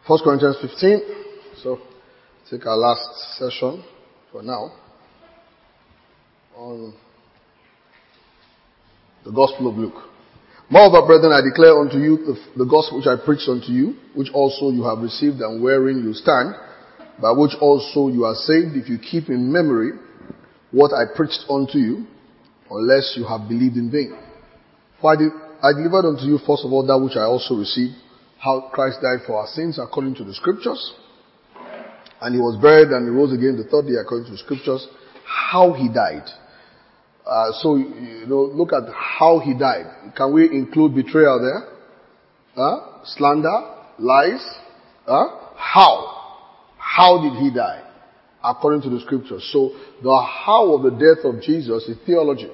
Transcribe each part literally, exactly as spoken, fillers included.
First Corinthians fifteen. So, take our last session for now on the Gospel of Luke. Moreover, brethren, I declare unto you the, the gospel which I preached unto you, which also you have received and wherein you stand, by which also you are saved, if you keep in memory what I preached unto you, unless you have believed in vain. For I, did, I delivered unto you first of all that which I also received, how Christ died for our sins according to the scriptures, and he was buried and he rose again the third day according to the scriptures, how he died. Uh, so, you know, look at how he died. Can we include betrayal there? Huh? Slander? Lies? Huh? How? How did he die? According to the scriptures. So, the how of the death of Jesus is theology.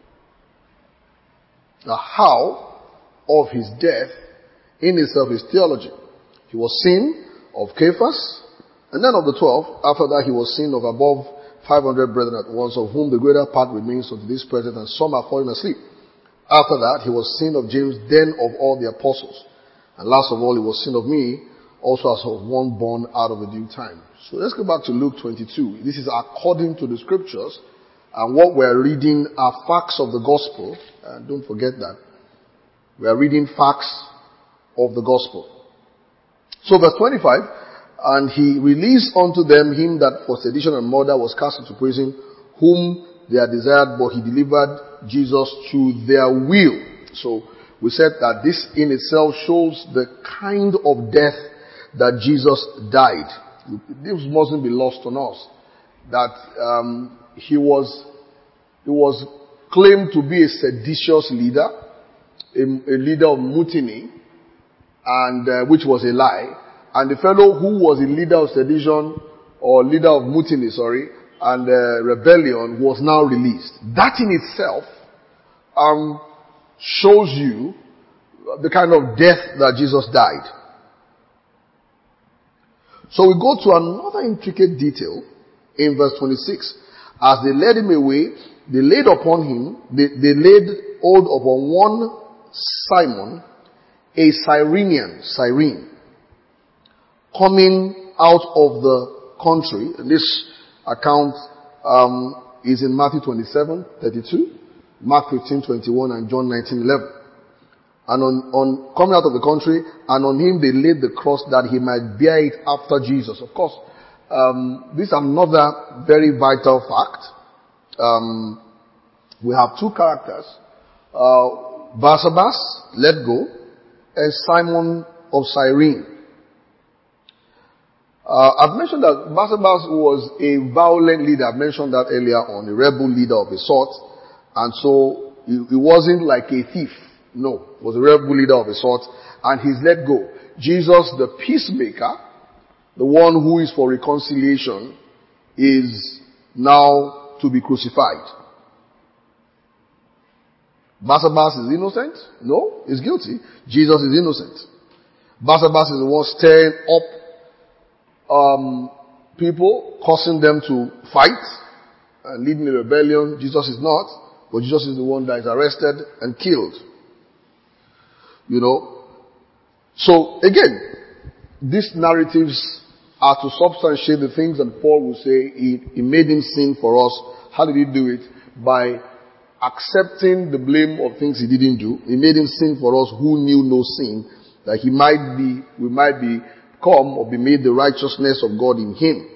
The how of his death in itself is theology. He was seen of Cephas, and then of the twelve. After that, he was seen of above five hundred brethren at once, of whom the greater part remains unto this present, and some are fallen asleep. After that, he was seen of James, then of all the apostles. And last of all, he was seen of me, also as of one born out of a due time. So let's go back to Luke twenty-two. This is according to the scriptures, and what we're reading are facts of the gospel. And don't forget that. We are reading facts of the gospel. So verse twenty-five, and he released unto them him that for sedition and murder was cast into prison, whom they had desired, but he delivered Jesus to their will. So we said that this in itself shows the kind of death that Jesus died. This mustn't be lost on us. That um, he was he was claimed to be a seditious leader, a, a leader of mutiny, and uh, which was a lie. And the fellow who was a leader of sedition or leader of mutiny, sorry, and uh, rebellion was now released. That in itself um, shows you the kind of death that Jesus died. So we go to another intricate detail in verse twenty-six. As they led him away, they laid upon him, they, they laid hold upon one Simon, a Cyrenian, Cyrene, coming out of the country. This account um, is in Matthew twenty-seven thirty-two, Mark fifteen twenty-one, and John nineteen eleven. And on, on coming out of the country, and on him they laid the cross that he might bear it after Jesus. Of course, um, this is another very vital fact. Um, we have two characters: uh, Barsabbas, let go, and Simon of Cyrene. Uh, I've mentioned that Barsabbas was a violent leader. I mentioned that earlier on, a rebel leader of a sort. And so, he, he wasn't like a thief. No, he was a rebel leader of a sort. And he's let go. Jesus, the peacemaker, the one who is for reconciliation, is now to be crucified. Barsabbas is innocent? No, he's guilty. Jesus is innocent. Barsabbas is the one stirring up Um, people, causing them to fight and leading a rebellion. Jesus is not, but Jesus is the one that is arrested and killed. You know. So again, these narratives are to substantiate the things that Paul will say he, he made him sin for us. How did he do it? By accepting the blame of things he didn't do. He made him sin for us who knew no sin, that he might be, we might be come or be made the righteousness of God in him.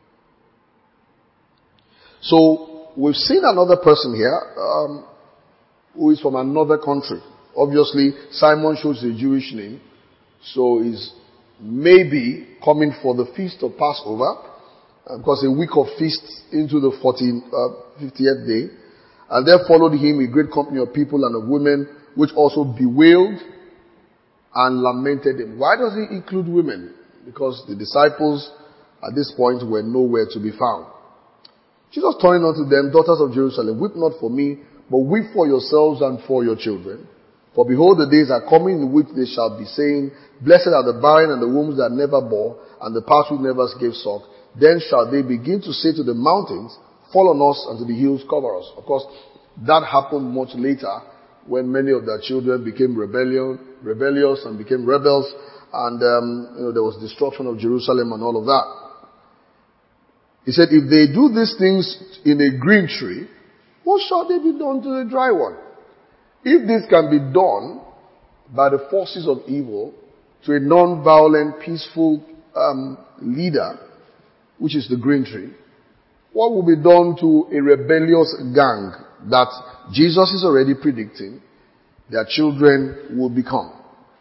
So we've seen another person here um, who is from another country. Obviously, Simon shows a Jewish name, so he's maybe coming for the feast of Passover, because a week of feasts into the fiftieth day, and there followed him a great company of people and of women, which also bewailed and lamented him. Why does he include women? Because the disciples at this point were nowhere to be found. Jesus turning unto them, daughters of Jerusalem, weep not for me, but weep for yourselves and for your children. For behold, the days are coming in which they shall be saying, blessed are the barren and the wombs that never bore, and the parts which never gave suck. Then shall they begin to say to the mountains, fall on us, and to the hills cover us. Of course, that happened much later when many of their children became rebellion, rebellious and became rebels, and um, you know, there was destruction of Jerusalem and all of that. He said, if they do these things in a green tree, what shall they be done to the dry one? If this can be done by the forces of evil to a non-violent, peaceful um, leader, which is the green tree, what will be done to a rebellious gang that Jesus is already predicting their children will become?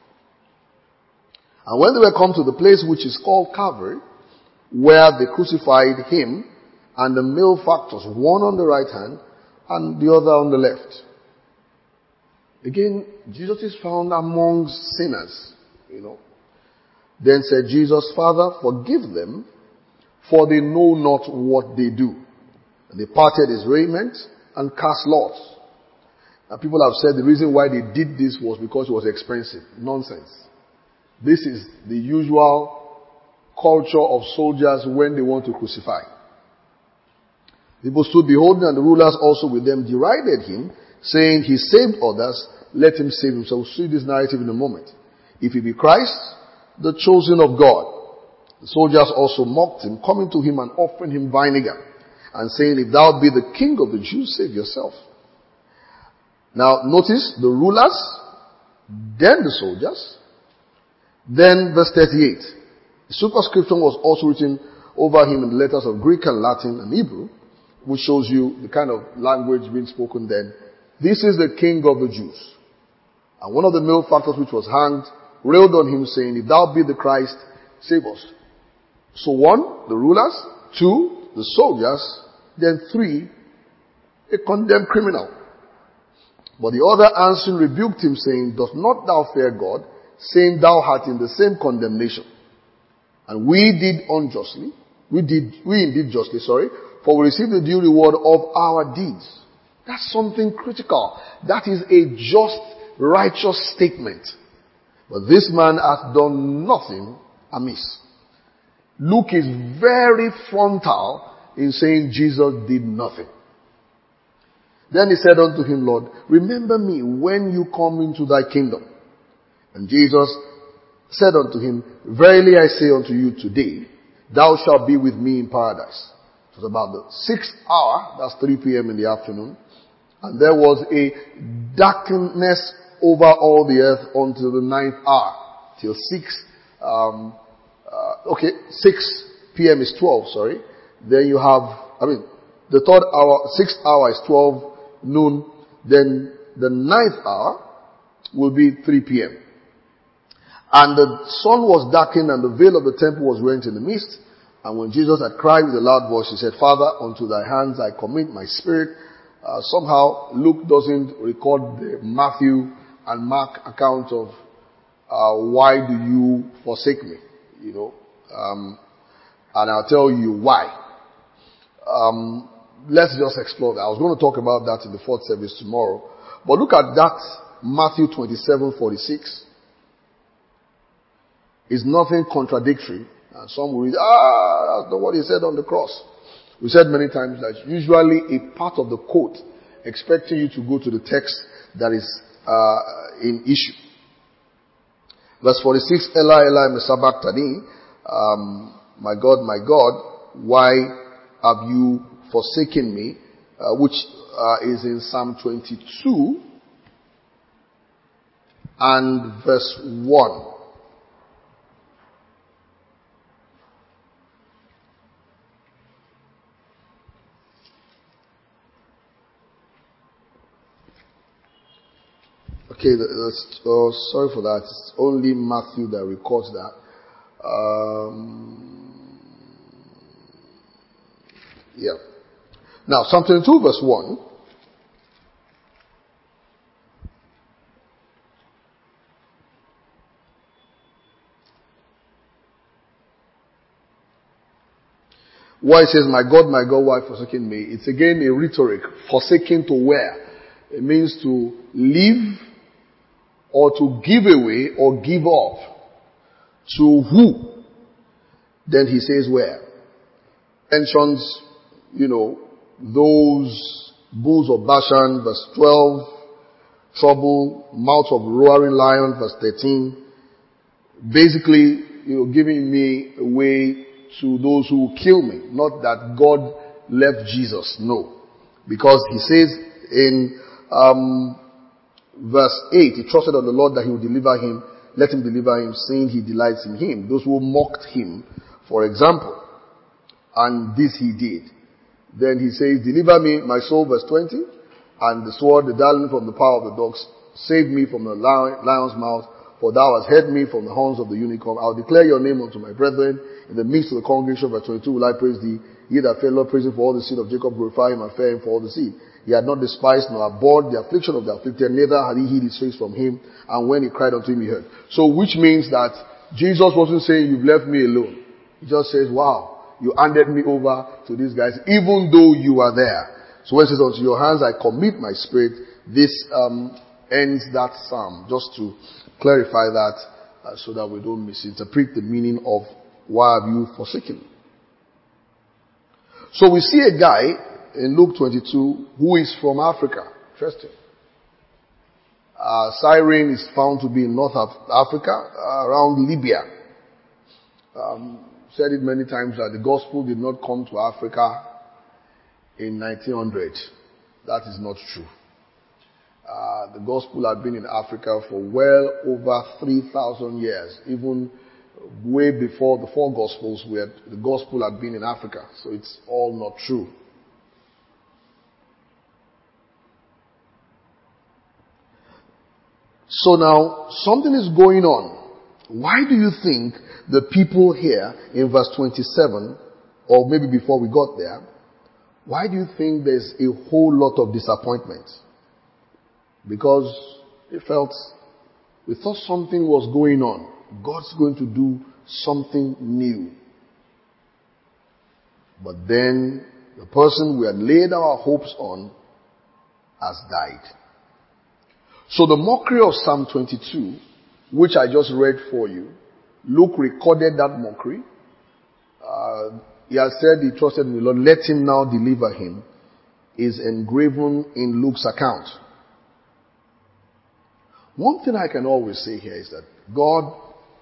And when they were come to the place which is called Calvary, where they crucified him and the malefactors, one on the right hand and the other on the left. Again, Jesus is found among sinners, you know. Then said Jesus, Father, forgive them, for they know not what they do. And they parted his raiment and cast lots. Now people have said the reason why they did this was because it was expensive. Nonsense. This is the usual culture of soldiers when they want to crucify. People stood beholding, and the rulers also with them derided him, saying, he saved others, let him save himself. We'll see this narrative in a moment. If he be Christ, the chosen of God. The soldiers also mocked him, coming to him and offering him vinegar, and saying, if thou be the king of the Jews, save yourself. Now notice the rulers, then the soldiers, then verse thirty-eight. The superscription was also written over him in the letters of Greek and Latin and Hebrew, which shows you the kind of language being spoken then. This is the King of the Jews. And one of the malefactors which was hanged railed on him, saying, if thou be the Christ, save us. So one, the rulers; two, the soldiers; then three, a condemned criminal. But the other answering rebuked him, saying, dost not thou fear God, saying thou art in the same condemnation? And we did unjustly, we did, we indeed justly, sorry, for we received the due reward of our deeds. That's something critical. That is a just, righteous statement. But this man hath done nothing amiss. Luke is very frontal in saying Jesus did nothing. Then he said unto him, Lord, remember me when you come into thy kingdom. And Jesus said unto him, verily I say unto you today, thou shalt be with me in paradise. It was about the sixth hour, that's three p.m. in the afternoon, and there was a darkness over all the earth until the ninth hour, till six, um, uh, okay, six p.m. is twelve, sorry. Then you have, I mean, the third hour, sixth hour is twelve noon, then the ninth hour will be three p.m. And the sun was darkened, and the veil of the temple was rent in the midst. And when Jesus had cried with a loud voice, he said, Father, unto thy hands I commit my spirit. Uh, somehow Luke doesn't record the Matthew and Mark account of uh, why do you forsake me, you know. Um, and I'll tell you why. Um, let's just explore that. I was going to talk about that in the fourth service tomorrow. But look at that Matthew twenty-seven forty-six. Is nothing contradictory. And some will read, ah, that's not what he said on the cross. We said many times that usually a part of the quote expecting you to go to the text that is uh, in issue. Verse forty-six, Eli, Eli, me sabachthani, um, my God, my God, why have you forsaken me? Uh, which uh, is in Psalm twenty-two and verse one. Okay, that's, oh, sorry for that. It's only Matthew that records that. Um, yeah. Now, Psalm twenty-two verse one. Why it says, my God, my God, why forsaken me? It's again a rhetoric. Forsaken to where? It means to leave or to give away or give up. To who? Then he says where? Mentions, you know, those bulls of Bashan, verse twelve. Trouble, mouth of roaring lion, verse thirteen. basically, you know, giving me away to those who will kill me. Not that God left Jesus, no. Because he says in um, verse eight, he trusted on the Lord that he would deliver him. Let him deliver him, saying he delights in him. Those who mocked him, for example. And this he did. Then he says, deliver me, my soul, verse twenty. And the sword, the darling from the power of the dogs, save me from the lion's mouth. For thou hast heard me from the horns of the unicorn. I'll declare your name unto my brethren. In the midst of the congregation, verse twenty-two, will I praise thee. Ye that fear Lord, praise him for all the seed of Jacob, glorify him and fear him for all the seed. He had not despised nor abhorred the affliction of the afflicted, neither had he hid his face from him. And when he cried unto him, he heard. So, which means that Jesus wasn't saying, you've left me alone. He just says, wow, you handed me over to these guys, even though you are there. So when it says, unto your hands I commit my spirit, this um, ends that psalm, just to clarify that uh, so that we don't misinterpret the meaning of why have you forsaken me. So we see a guy in Luke twenty-two who is from Africa. Interesting. Uh, Cyrene is found to be in North Af- Africa, uh, around Libya. Um, said it many times that the gospel did not come to Africa in nineteen hundred. That is not true. Uh, the gospel had been in Africa for well over three thousand years. Even way before the four gospels, where the gospel had been in Africa. So it's all not true. So now, something is going on. Why do you think the people here in verse twenty-seven, or maybe before we got there, why do you think there's a whole lot of disappointment? Because they felt, we thought something was going on. God's going to do something new. But then, the person we had laid our hopes on has died. So the mockery of Psalm twenty-two, which I just read for you, Luke recorded that mockery. Uh, he has said he trusted in the Lord, let him now deliver him, is engraven in Luke's account. One thing I can always say here is that God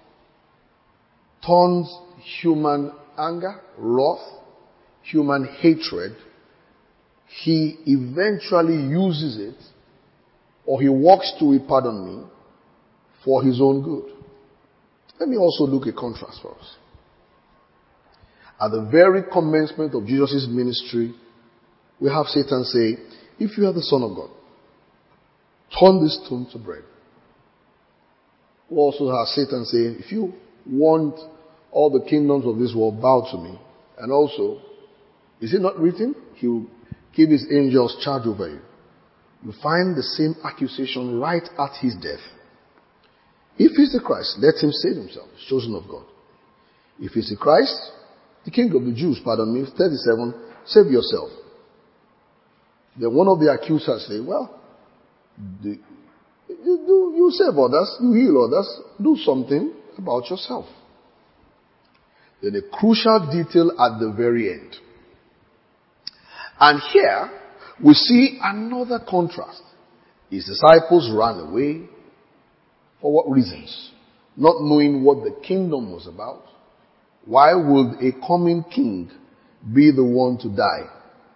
turns human anger, wrath, human hatred, he eventually uses it, or he works to it, pardon me, for his own good. Let me also look at contrast for us. At the very commencement of Jesus' ministry, we have Satan say, if you are the Son of God, turn this stone to bread. We also have Satan say, if you want all the kingdoms of this world, bow to me. And also, is it not written? He will give his angels charge over you. You find the same accusation right at his death. If he's the Christ, let him save himself, he's chosen of God. If he's the Christ, the King of the Jews, pardon me, thirty-seven, save yourself. Then one of the accusers say, well, the, you, do, you save others, you heal others, do something about yourself. Then a crucial detail at the very end. And here, we see another contrast. His disciples ran away. For what reasons? Not knowing what the kingdom was about. Why would a coming king be the one to die?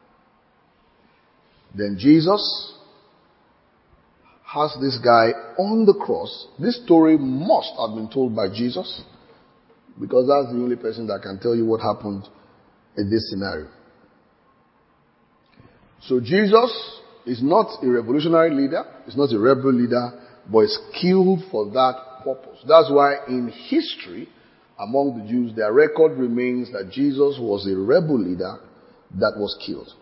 Then Jesus has this guy on the cross. This story must have been told by Jesus, because that's the only person that can tell you what happened in this scenario. So Jesus is not a revolutionary leader, he's not a rebel leader, but is killed for that purpose. That's why in history, among the Jews, their record remains that Jesus was a rebel leader that was killed.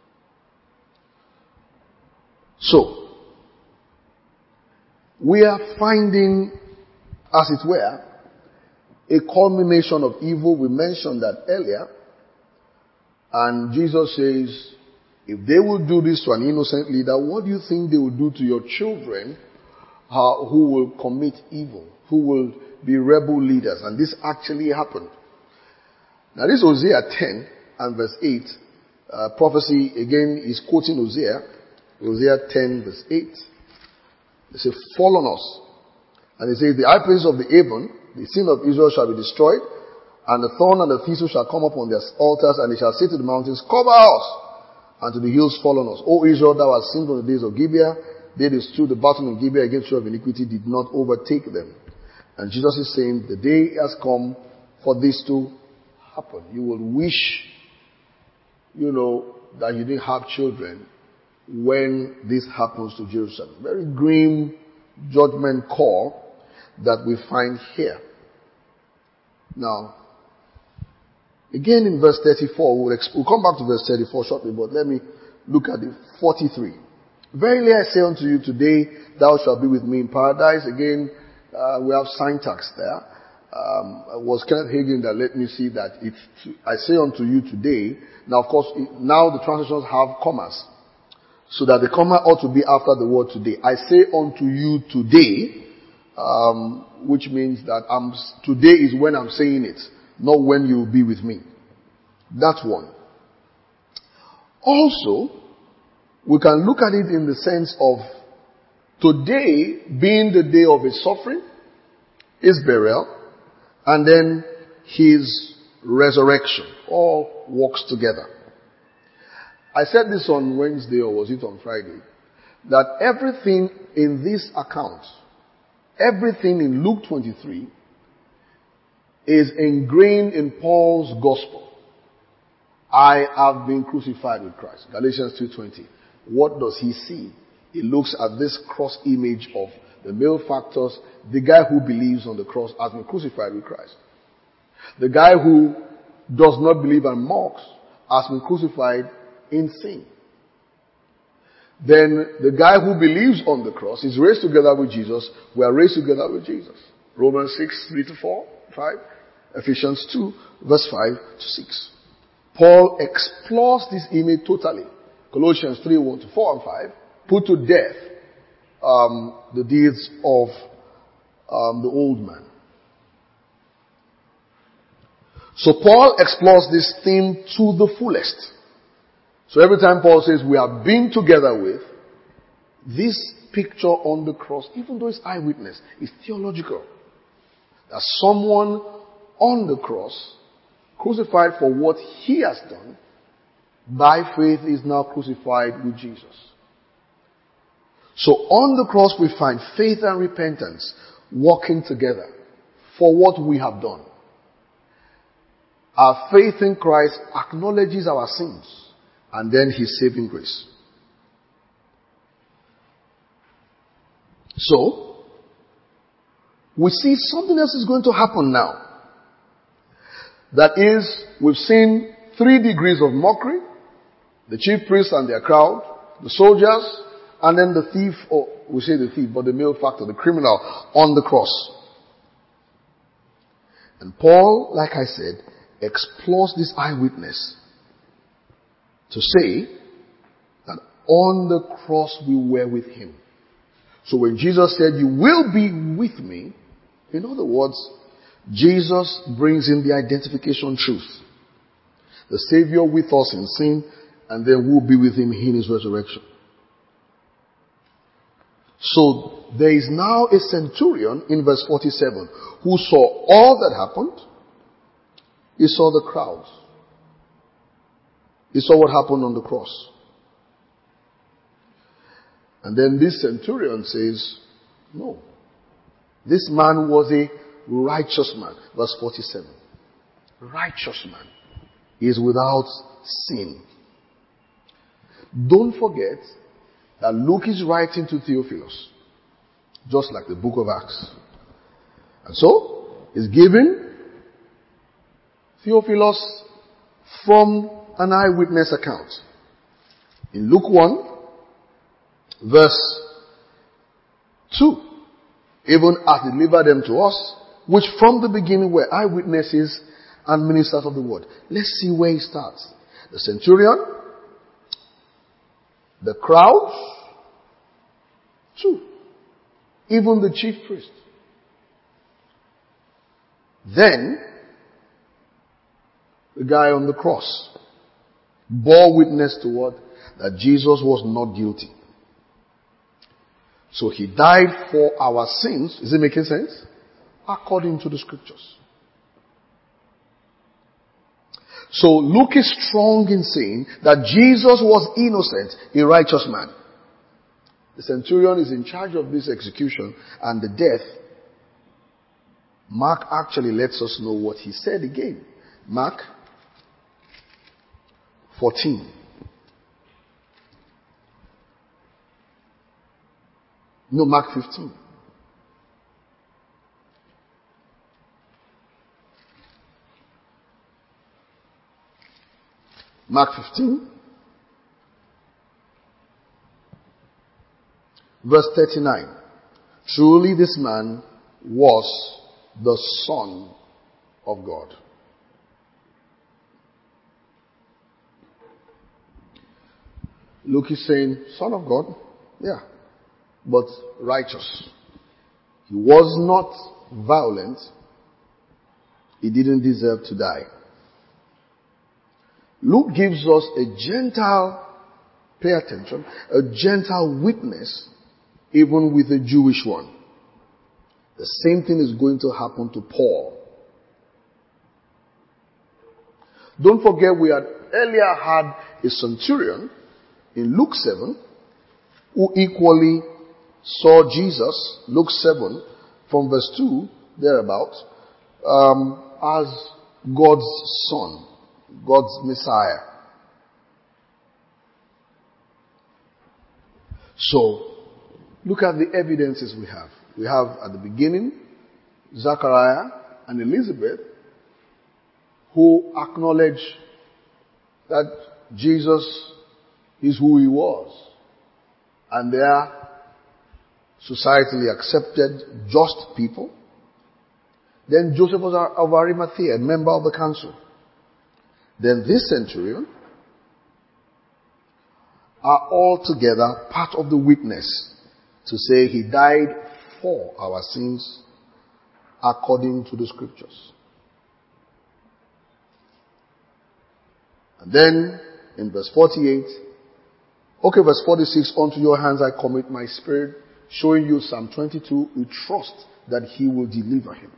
So, we are finding, as it were, a culmination of evil. We mentioned that earlier. And Jesus says, if they will do this to an innocent leader, what do you think they will do to your children uh, who will commit evil, who will be rebel leaders? And this actually happened. Now this Hosea ten and verse eight, uh, prophecy again is quoting Hosea, Hosea ten verse eight. They say, fall on us. And they say, the high places of the Avon, The sin of Israel shall be destroyed, and the thorn and the thistle shall come upon their altars, and they shall say to the mountains, cover us, and to the hills fall on us. O Israel, thou hast sinned on the days of Gibeah. They that stood the battle in Gibeah against you of iniquity did not overtake them. And Jesus is saying, the day has come for this to happen. You will wish, you know, that you didn't have children when this happens to Jerusalem. Very grim judgment call that we find here. Now, again in verse thirty-four, we'll, exp- we'll come back to verse thirty-four shortly, but let me look at the forty-three. Verily I say unto you, today thou shalt be with me in paradise. Again, uh, we have syntax there. Um, it was Kenneth Hagin that let me see that it's, I say unto you today. Now, of course, it, now the translations have commas. So that the comma ought to be after the word today. I say unto you today, um, which means that I'm, today is when I'm saying it, not when you will be with me. That's one. Also, we can look at it in the sense of today being the day of his suffering, his burial, and then his resurrection. All works together. I said this on Wednesday, or was it on Friday, that everything in this account, everything in Luke twenty-three, is ingrained in Paul's gospel. I have been crucified with Christ. Galatians two twenty. What does he see? He looks at this cross image of the malefactors, the guy who believes on the cross has been crucified with Christ. The guy who does not believe and mocks has been crucified in sin. Then the guy who believes on the cross is raised together with Jesus. We are raised together with Jesus. Romans six, three to four, five. Ephesians two, verse five to six. Paul explores this image totally. Colossians three, one to four and five. Put to death um, the deeds of um, the old man. So Paul explores this theme to the fullest. So every time Paul says we have been together with, this picture on the cross, even though it's eyewitness, is theological. That someone on the cross, crucified for what he has done, by faith is now crucified with Jesus. So on the cross we find faith and repentance working together for what we have done. Our faith in Christ acknowledges our sins and then his saving grace. So, we see something else is going to happen now. That is, we've seen three degrees of mockery. The chief priests and their crowd, the soldiers, and then the thief, or we say the thief, but the malefactor, the criminal on the cross. And Paul, like I said, explores this eyewitness to say that on the cross we were with him. So when Jesus said, you will be with me, in other words, Jesus brings in the identification truth. The Savior with us in sin, and then we'll be with him in his resurrection. So there is now a centurion in verse forty-seven who saw all that happened. He saw the crowds. He saw what happened on the cross. And then this centurion says, no. This man was a righteous man. Verse forty-seven. Righteous man. He is without sin. Don't forget that Luke is writing to Theophilus, just like the book of Acts. And so, he's giving Theophilus from an eyewitness account. In Luke one, verse two, even as delivered them to us, which from the beginning were eyewitnesses and ministers of the word. Let's see where he starts. The centurion, the crowds, two, even the chief priest. Then, the guy on the cross bore witness to what? That Jesus was not guilty. So he died for our sins. Is it making sense? according to the scriptures. So Luke is strong in saying that Jesus was innocent, a righteous man. The centurion is in charge of this execution and the death. Mark actually lets us know what he said again. Mark fourteen. No, Mark fifteen. Mark fifteen. Verse thirty-nine. Truly this man was the Son of God. Luke is saying, Son of God, yeah, but righteous. He was not violent. He didn't deserve to die. Luke gives us a Gentile, pay attention, a Gentile witness, even with a Jewish one. The same thing is going to happen to Paul. Don't forget, we had earlier had a centurion in Luke seven who equally saw Jesus, Luke seven, from verse two, thereabout, um, as God's Son, God's Messiah. So, look at the evidences we have. We have at the beginning, Zachariah and Elizabeth, who acknowledge that Jesus is who he was. And they are societally accepted, just people. Then Joseph of Arimathea, a member of the council. Then this centurion are altogether part of the witness to say he died for our sins according to the scriptures. And then in verse forty-eight, okay, verse forty-six, unto your hands I commit my spirit, showing you Psalm twenty-two, we trust that he will deliver him.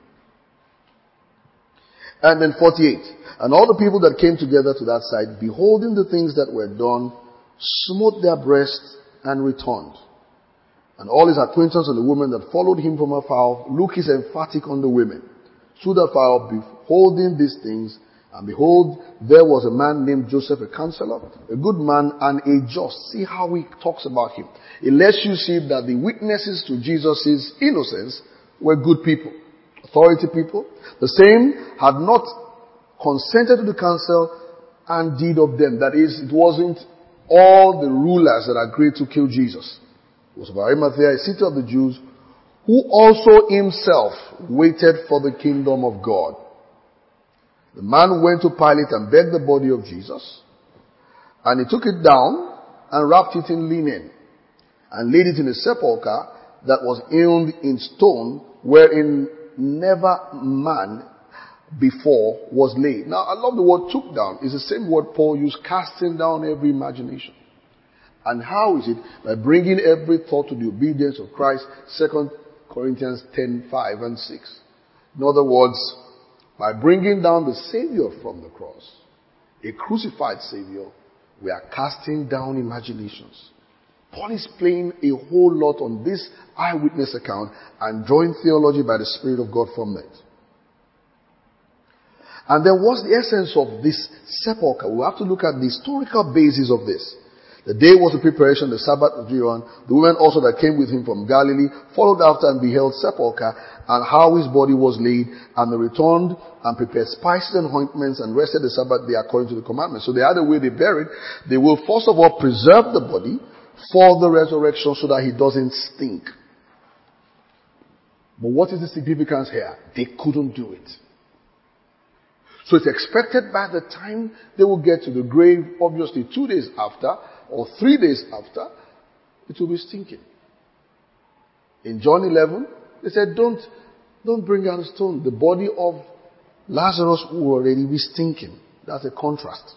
And then forty-eight, and all the people that came together to that side, beholding the things that were done, smote their breasts and returned. And all his acquaintance and the women that followed him from afar, Luke is emphatic on the women, stood afar, beholding these things. And behold, there was a man named Joseph, a counselor, a good man and a just. See how he talks about him. It lets you see that the witnesses to Jesus' innocence were good people, authority people. The same had not consented to the council and did of them. That is, it wasn't all the rulers that agreed to kill Jesus. It was of Arimathea, a city of the Jews, who also himself waited for the kingdom of God. The man went to Pilate and begged the body of Jesus, and he took it down and wrapped it in linen, and laid it in a sepulchre that was hewn in stone, wherein never man before was laid. Now, I love the word took down. It's the same word Paul used, casting down every imagination. And how is it? By bringing every thought to the obedience of Christ, Second Corinthians ten, five and six. In other words, by bringing down the Savior from the cross, a crucified Savior, we are casting down imaginations. Paul is playing a whole lot on this eyewitness account and drawing theology by the Spirit of God from it. And then what's the essence of this sepulchre? We have to look at the historical basis of this. The day was the preparation, the Sabbath was due on. The women also that came with him from Galilee followed after and beheld sepulchre and how his body was laid, and they returned and prepared spices and ointments and rested the Sabbath day according to the commandments. So they had a way they buried. They will first of all preserve the body for the resurrection so that he doesn't stink. But what is the significance here? They couldn't do it. So it's expected by the time they will get to the grave, obviously two days after, or three days after, it will be stinking. In John eleven, they said, don't, don't bring out a stone. The body of Lazarus will already be stinking. That's a contrast.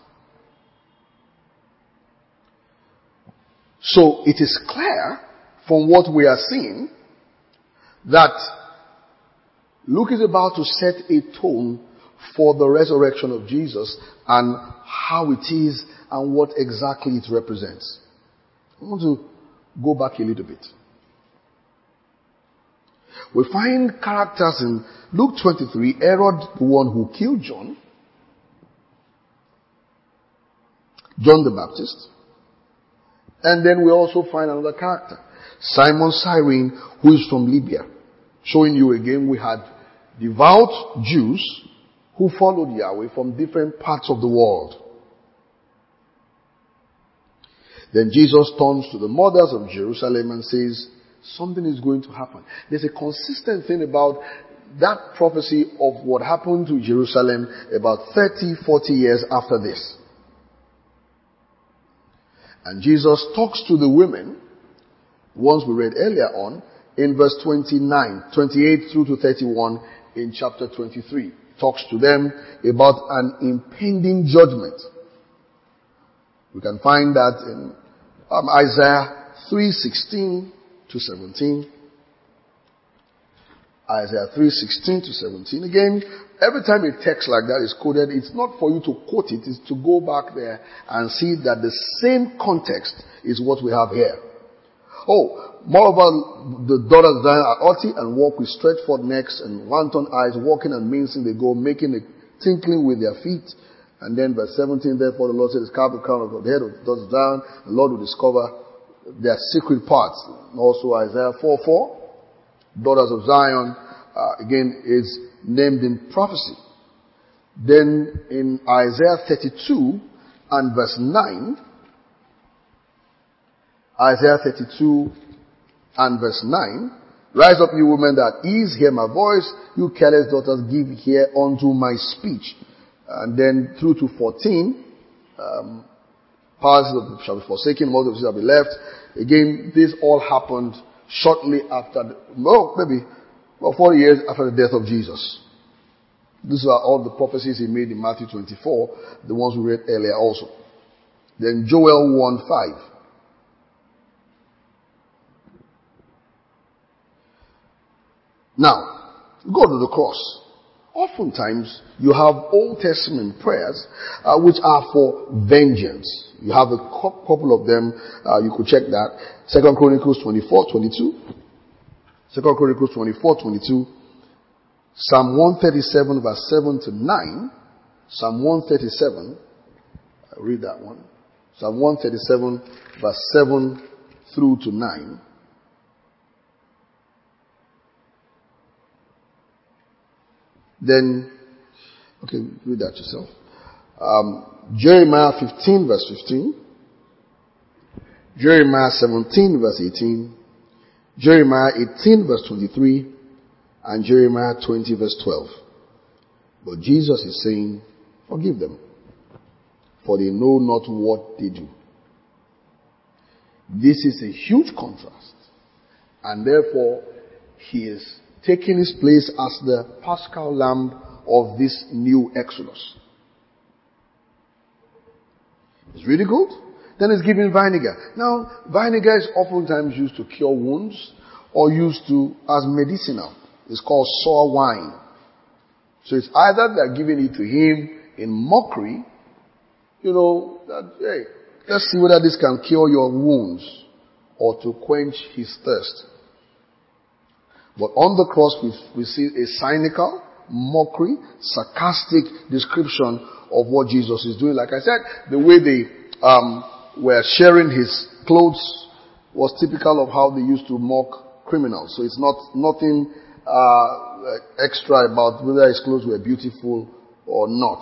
So it is clear from what we are seeing that Luke is about to set a tone for the resurrection of Jesus and how it is and what exactly it represents. I want to go back a little bit. We find characters in Luke twenty-three, Herod, the one who killed John, John the Baptist, and then we also find another character, Simon Cyrene, who is from Libya. Showing you again, we had devout Jews who followed Yahweh from different parts of the world. Then Jesus turns to the mothers of Jerusalem and says, something is going to happen. There's a consistent thing about that prophecy of what happened to Jerusalem about thirty, forty years after this. And Jesus talks to the women, ones we read earlier on, in verse twenty-nine, twenty-eight through to thirty-one in chapter twenty-three. He talks to them about an impending judgment. We can find that in um, Isaiah three sixteen to seventeen. Isaiah three sixteen to seventeen. Again, every time a text like that is quoted, it's not for you to quote it, it's to go back there and see that the same context is what we have here. Oh, moreover, the daughters of Zion are haughty and walk with stretched forth necks and wanton eyes, walking and mincing they go, making a tinkling with their feet. And then verse seventeen, therefore the Lord said, carve the crown of the head of the daughters of Zion, the Lord will discover their secret parts. And also Isaiah four four, daughters of Zion, uh, again, is named in prophecy. Then in Isaiah thirty-two and verse nine, Isaiah thirty-two and verse nine, rise up, you women that ease, hear my voice, you careless daughters, give ear unto my speech. And then through to fourteen, um, powers shall be forsaken, multitudes shall be left. Again, this all happened shortly after, the, well, maybe well, forty years after the death of Jesus. These are all the prophecies he made in Matthew twenty-four, the ones we read earlier also. Then Joel one five. Now, go to the cross. Oftentimes, you have Old Testament prayers uh, which are for vengeance. You have a couple of them. Uh, you could check that. Second Chronicles twenty-four twenty-two. Second Chronicles twenty-four twenty-two. Psalm one thirty-seven verse seven to nine. Psalm one thirty-seven. I'll read that one. Psalm one thirty-seven verse seven through to nine. Then, okay, read that yourself. Um, Jeremiah fifteen verse fifteen. Jeremiah seventeen verse eighteen. Jeremiah eighteen verse twenty-three. And Jeremiah twenty verse twelve. But Jesus is saying, forgive them, for they know not what they do. This is a huge contrast. And therefore, he is taking his place as the Paschal Lamb of this new Exodus. It's really good. Then it's giving vinegar. Now, vinegar is oftentimes used to cure wounds or used to as medicinal. It's called sour wine. So it's either they're giving it to him in mockery, you know, that, hey, let's see whether this can cure your wounds, or to quench his thirst. But on the cross, we, we see a cynical, mockery, sarcastic description of what Jesus is doing. Like I said, the way they um, were sharing his clothes was typical of how they used to mock criminals. So it's not nothing uh, extra about whether his clothes were beautiful or not.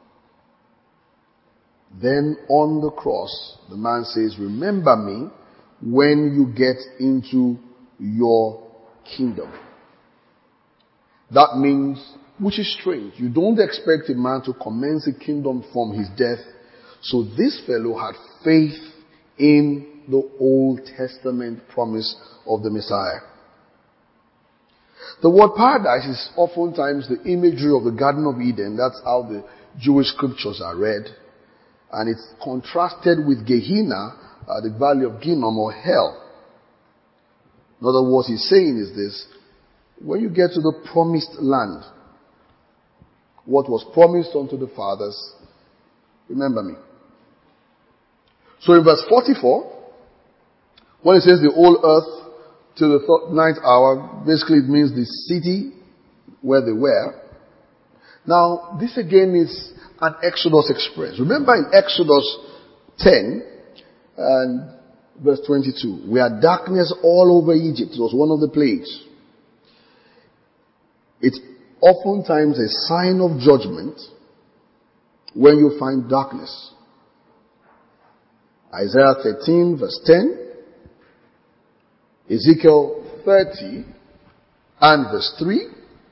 Then on the cross, the man says, remember me when you get into your kingdom. That means, which is strange, you don't expect a man to commence a kingdom from his death. So this fellow had faith in the Old Testament promise of the Messiah. The word paradise is oftentimes the imagery of the Garden of Eden. That's how the Jewish scriptures are read. And it's contrasted with Gehenna, uh, the valley of Hinnom or hell. In other words, he's saying is this: when you get to the promised land, what was promised unto the fathers, remember me. So in verse forty-four, when it says the whole earth till the th- ninth hour, basically it means the city where they were. Now, this again is an Exodus express. Remember in Exodus ten and verse twenty-two, we had darkness all over Egypt. It was one of the plagues. It's oftentimes a sign of judgment when you find darkness. Isaiah thirteen verse ten, Ezekiel thirty and verse three,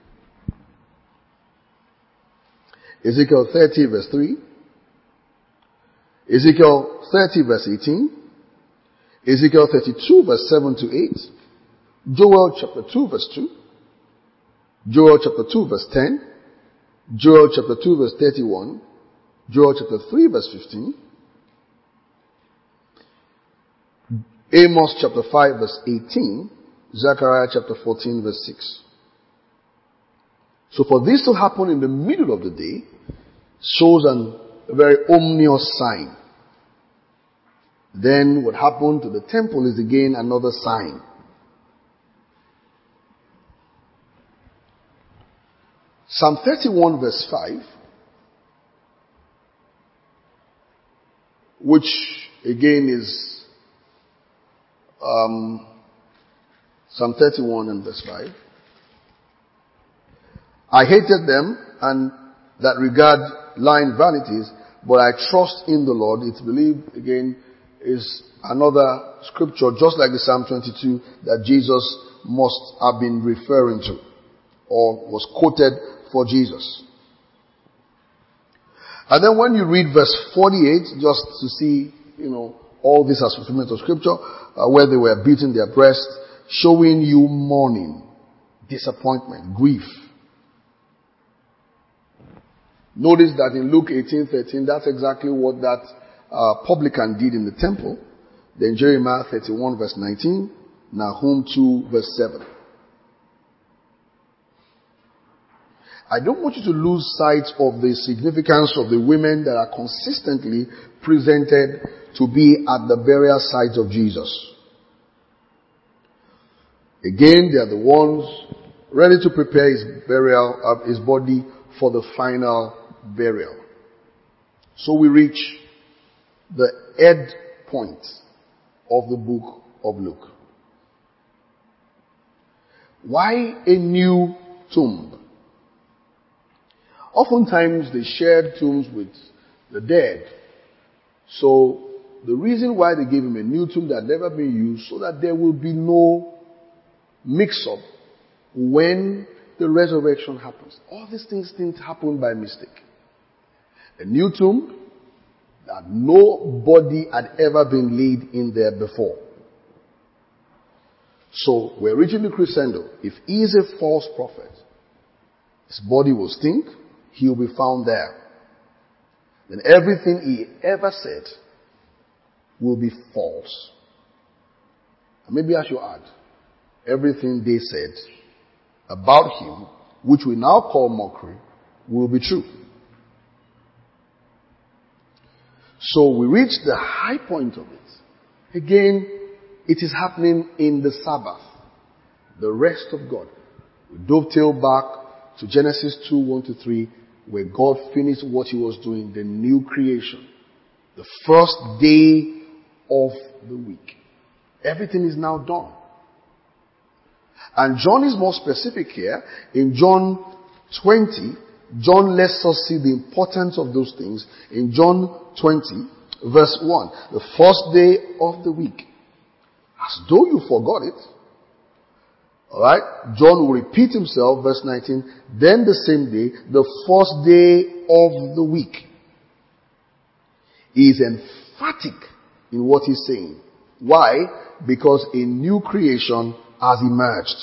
Ezekiel thirty verse three, Ezekiel thirty verse eighteen, Ezekiel thirty-two verse seven to eight, Joel chapter two verse two, Joel chapter two verse ten, Joel chapter two verse thirty-one, Joel chapter three verse fifteen, Amos chapter five verse eighteen, Zechariah chapter fourteen verse six. So for this to happen in the middle of the day shows an, a very ominous sign. Then what happened to the temple is again another sign. Psalm thirty-one verse five, which again is um, Psalm thirty-one and verse five. I hated them and that regard lying vanities, but I trust in the Lord. It's believed again is another scripture, just like the Psalm twenty-two, that Jesus must have been referring to or was quoted for Jesus. And then when you read verse forty-eight, just to see, you know, all this as fulfillment of scripture, uh, where they were beating their breast, showing you mourning, disappointment, grief. Notice that in Luke eighteen thirteen, that's exactly what that uh, publican did in the temple. Then Jeremiah thirty-one verse nineteen, Nahum two verse seven. I don't want you to lose sight of the significance of the women that are consistently presented to be at the burial site of Jesus. Again, they are the ones ready to prepare his burial of his body for the final burial. So we reach the end point of the book of Luke. Why a new tomb? Oftentimes they shared tombs with the dead. So the reason why they gave him a new tomb that had never been used, so that there will be no mix-up when the resurrection happens. All these things didn't happen by mistake. A new tomb that nobody had ever been laid in there before. So we're reaching the crescendo. If he is a false prophet, his body will stink, he will be found there. Then everything he ever said will be false. And maybe I should add, everything they said about him, which we now call mockery, will be true. So we reach the high point of it. Again, it is happening in the Sabbath, the rest of God. We dovetail back to Genesis two, one to three, where God finished what he was doing, the new creation, the first day of the week. Everything is now done. And John is more specific here. In John twenty, John lets us see the importance of those things. In John twenty, verse one, the first day of the week. As though you forgot it. Alright? John will repeat himself, verse nineteen. Then the same day, the first day of the week. He is emphatic in what he's saying. Why? Because a new creation has emerged.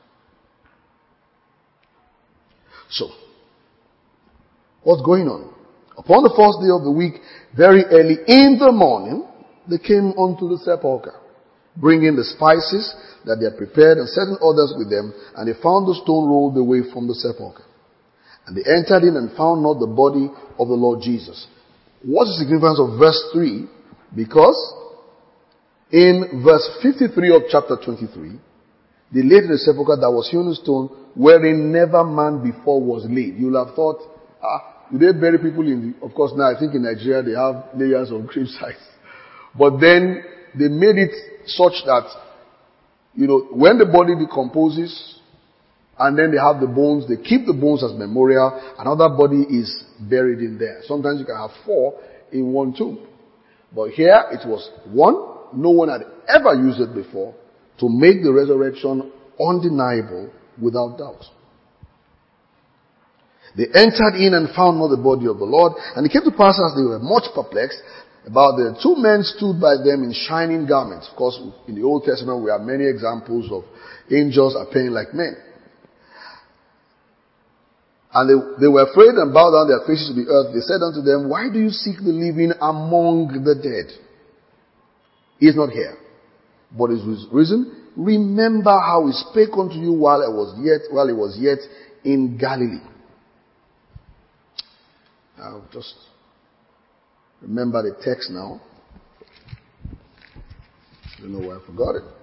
So, what's going on? Upon the first day of the week, very early in the morning, they came unto the sepulchre. bringing the spices that they had prepared and certain others with them, and they found the stone rolled away from the sepulchre. And they entered in and found not the body of the Lord Jesus. What's the significance of verse three? Because in verse fifty-three of chapter twenty-three, they laid in the sepulchre that was hewn in stone, wherein never man before was laid. You'll have thought, ah, do they bury people in the, of course now I think in Nigeria they have layers of grave sites. But then they made it such that, you know, when the body decomposes, and then they have the bones, they keep the bones as memorial, another body is buried in there. Sometimes you can have four in one tomb. But here it was one, no one had ever used it before, to make the resurrection undeniable without doubt. They entered in and found not the body of the Lord, and it came to pass as they were much perplexed about the two men stood by them in shining garments. Of course, in the Old Testament we have many examples of angels appearing like men. And they, they were afraid and bowed down their faces to the earth. They said unto them, why do you seek the living among the dead? He is not here, but is risen. Remember how he spake unto you while I was yet, while he was yet in Galilee. I'll just remember the text now. I don't know why I forgot it.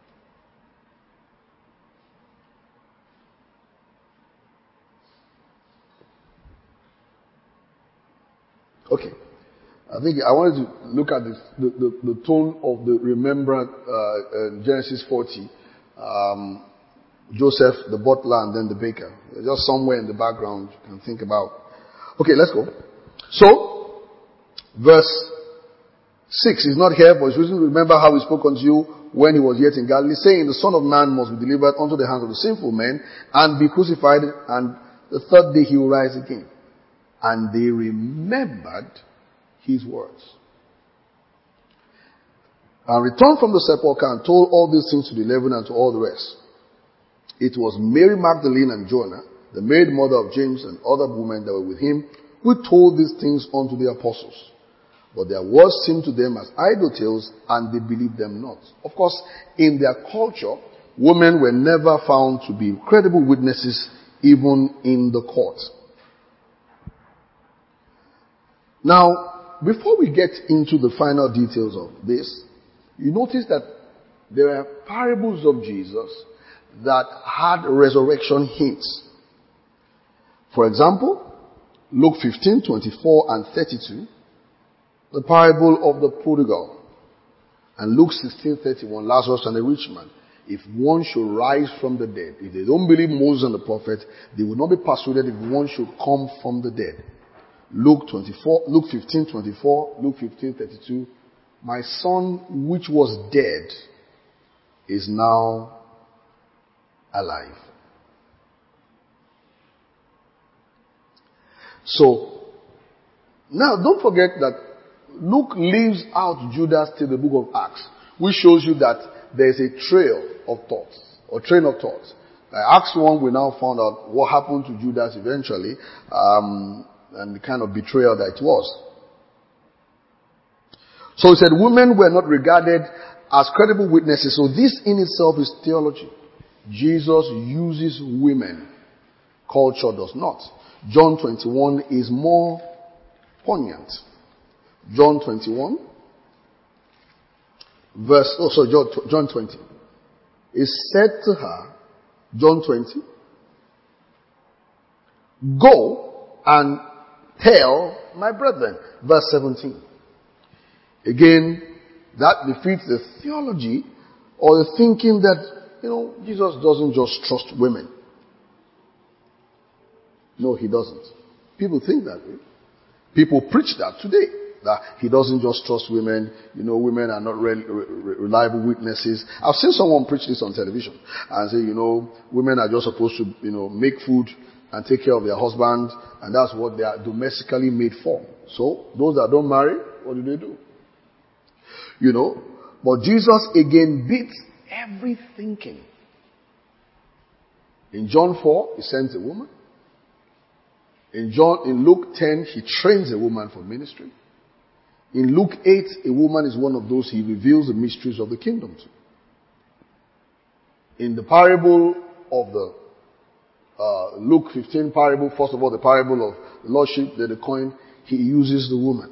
Okay. I think I wanted to look at this, the, the, the tone of the remembrance, uh, uh, Genesis forty. Um, Joseph, the butler, and then the baker. Just somewhere in the background you can think about. Okay, let's go. So, verse six is not here, but it's written, remember how he spoke unto you when he was yet in Galilee, saying, the Son of Man must be delivered unto the hands of the sinful men, and be crucified, and the third day he will rise again. And they remembered his words, and returned from the sepulchre and told all these things to the eleven and to all the rest. It was Mary Magdalene and Joanna, the maid mother of James, and other women that were with him, who told these things unto the apostles. But their words seemed to them as idle tales, and they believed them not. Of course, in their culture, women were never found to be credible witnesses, even in the court. Now, before we get into the final details of this, you notice that there are parables of Jesus that had resurrection hints. For example, Luke fifteen, twenty-four and thirty-two, the parable of the prodigal, and Luke sixteen, thirty-one, Lazarus and the rich man. If one should rise from the dead, if they don't believe Moses and the prophet, they will not be persuaded if one should come from the dead. Luke twenty-four, Luke fifteen, twenty-four, Luke fifteen, thirty-two. My son, which was dead, is now alive. So, now don't forget that Luke leaves out Judas till the book of Acts, which shows you that there is a trail of thoughts, or train of thoughts. Like Acts one, we now found out what happened to Judas eventually, um, and the kind of betrayal that it was. So he said, women were not regarded as credible witnesses. So this in itself is theology. Jesus uses women. Culture does not. John twenty-one is more poignant. John twenty-one, verse, oh sorry, John, John twenty. It said to her, John twenty, go and tell my brethren. Verse seventeen. Again, that defeats the theology or the thinking that, you know, Jesus doesn't just trust women. No, he doesn't. People think that way. People preach that today. That he doesn't just trust women. You know, women are not re- re- reliable witnesses. I've seen someone preach this on television and say, you know, women are just supposed to, you know, make food and take care of their husband, and that's what they are domestically made for. So, those that don't marry, what do they do? You know, but Jesus again beats every thinking. In John four, he sends a woman. In John, in Luke ten, he trains a woman for ministry. In Luke eight, a woman is one of those he reveals the mysteries of the kingdom to. In the parable of the uh, Luke fifteen parable, first of all, the parable of the lost sheep, then the coin, he uses the woman.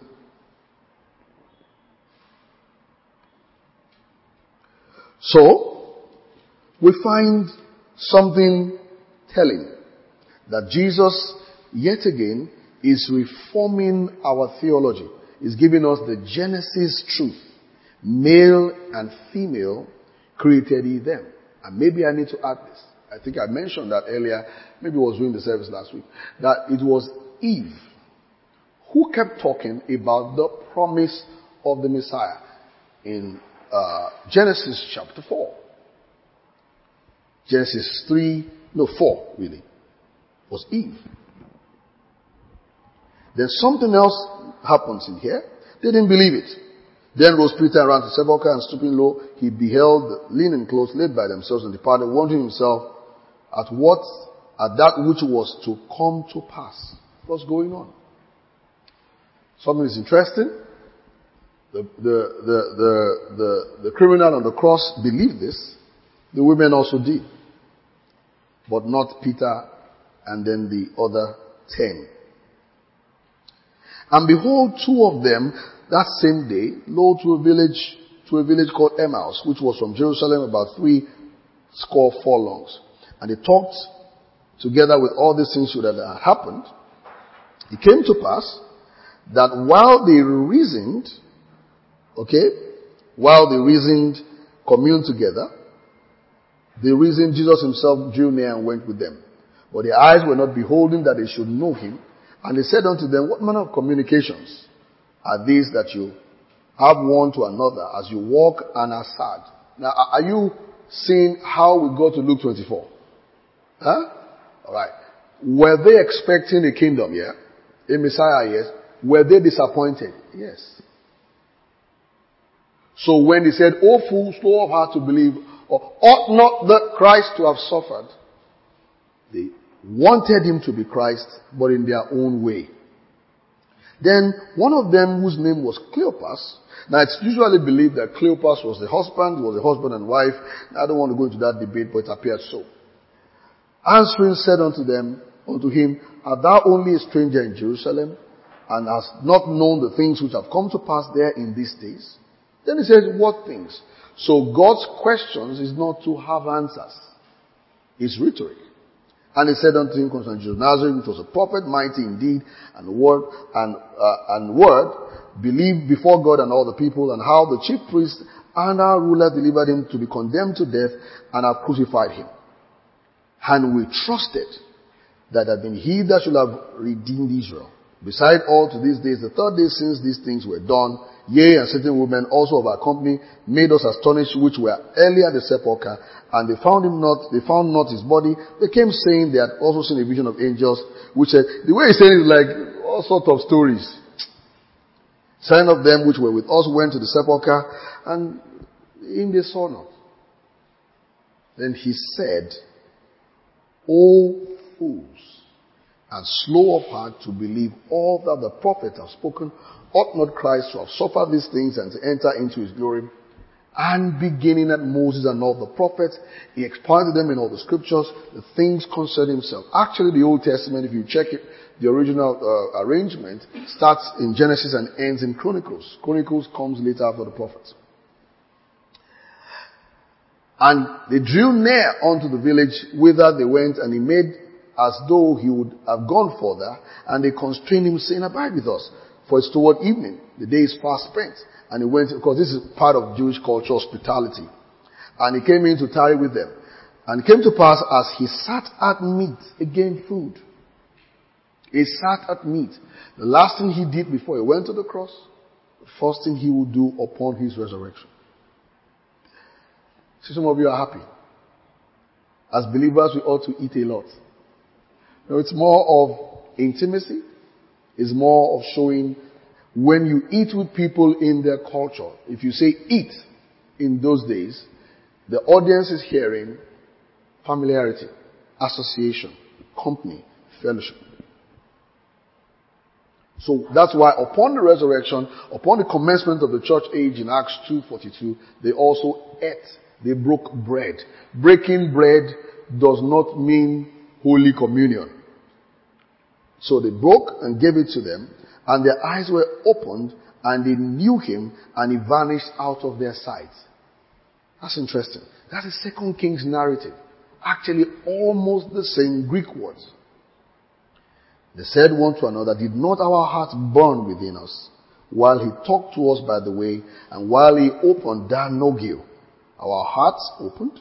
So, we find something telling that Jesus, yet again, is reforming our theology. He's giving us the Genesis truth. Male and female created he them. And maybe I need to add this. I think I mentioned that earlier. Maybe it was during the service last week. That it was Eve who kept talking about the promise of the Messiah in uh, Genesis chapter four. Genesis three, no, four really, was Eve. Then something else happens in here. They didn't believe it. Then rose Peter and ran to the sepulchre, and stooping low, he beheld the linen clothes laid by themselves and departed, wondering himself at what, at that which was to come to pass. What's going on? Something is interesting. The, the, the, the, the, the criminal on the cross believed this. The women also did. But not Peter and then the other ten. And behold, two of them that same day, lo, to a village, to a village called Emmaus, which was from Jerusalem about three score furlongs. And they talked together with all these things that had happened. It came to pass that while they reasoned, okay, while they reasoned, communed together, they reasoned, Jesus himself drew near and went with them. But their eyes were not beholding that they should know him. And he said unto them, what manner of communications are these that you have one to another as you walk and are sad? Now, are you seeing how we go to Luke twenty-four? Huh? Alright. Were they expecting a kingdom, yeah? A Messiah, yes. Were they disappointed? Yes. So when he said, O fool, slow of heart to believe, or ought not the Christ to have suffered? They wanted him to be Christ, but in their own way. Then one of them, whose name was Cleopas, now it's usually believed that Cleopas was the husband, was a husband and wife. Now, I don't want to go into that debate, but it appeared so. Answering said unto them, unto him, art thou only a stranger in Jerusalem, and hast not known the things which have come to pass there in these days? Then he says, what things? So God's questions is not to have answers. It's rhetoric. And he said unto him concerning Jesus Nazareth, which was a prophet, mighty indeed, and word, and, uh, and word, believed before God and all the people, and how the chief priests and our rulers delivered him to be condemned to death, and have crucified him. And we trusted that had been he that should have redeemed Israel. Beside all to these days, the third day since these things were done, yea, and certain women also of our company made us astonished, which were earlier at the sepulchre, and they found him not, they found not his body. They came saying they had also seen a vision of angels, which said, the way he's saying is like all sorts of stories. Some of them which were with us went to the sepulchre, and him they saw not. Then he said, O fools, and slow of heart to believe all that the prophets have spoken, ought not Christ to have suffered these things and to enter into his glory? And beginning at Moses and all the prophets, he expounded them in all the scriptures, the things concerning himself. Actually, the Old Testament, if you check it, the original uh, arrangement starts in Genesis and ends in Chronicles. Chronicles comes later after the prophets. And they drew near unto the village whither they went, and he made as though he would have gone further, and they constrained him, saying, abide with us, for it's toward evening, the day is fast spent. And he went, because this is part of Jewish culture, hospitality. And he came in to tarry with them. And it came to pass, as he sat at meat, again food. He sat at meat. The last thing he did before he went to the cross, the first thing he would do upon his resurrection. See, some of you are happy. As believers, we ought to eat a lot. No, it's more of intimacy. It's more of showing when you eat with people in their culture. If you say eat in those days, the audience is hearing familiarity, association, company, fellowship. So that's why upon the resurrection, upon the commencement of the church age in Acts two forty-two, they also ate They broke bread. Breaking bread does not mean Holy Communion. So they broke and gave it to them, and their eyes were opened, and they knew him, and he vanished out of their sight. That's interesting. That's the Second Kings narrative. Actually, almost the same Greek words. They said one to another, did not our hearts burn within us while he talked to us by the way, and while he opened Dan Nogio? Our hearts opened,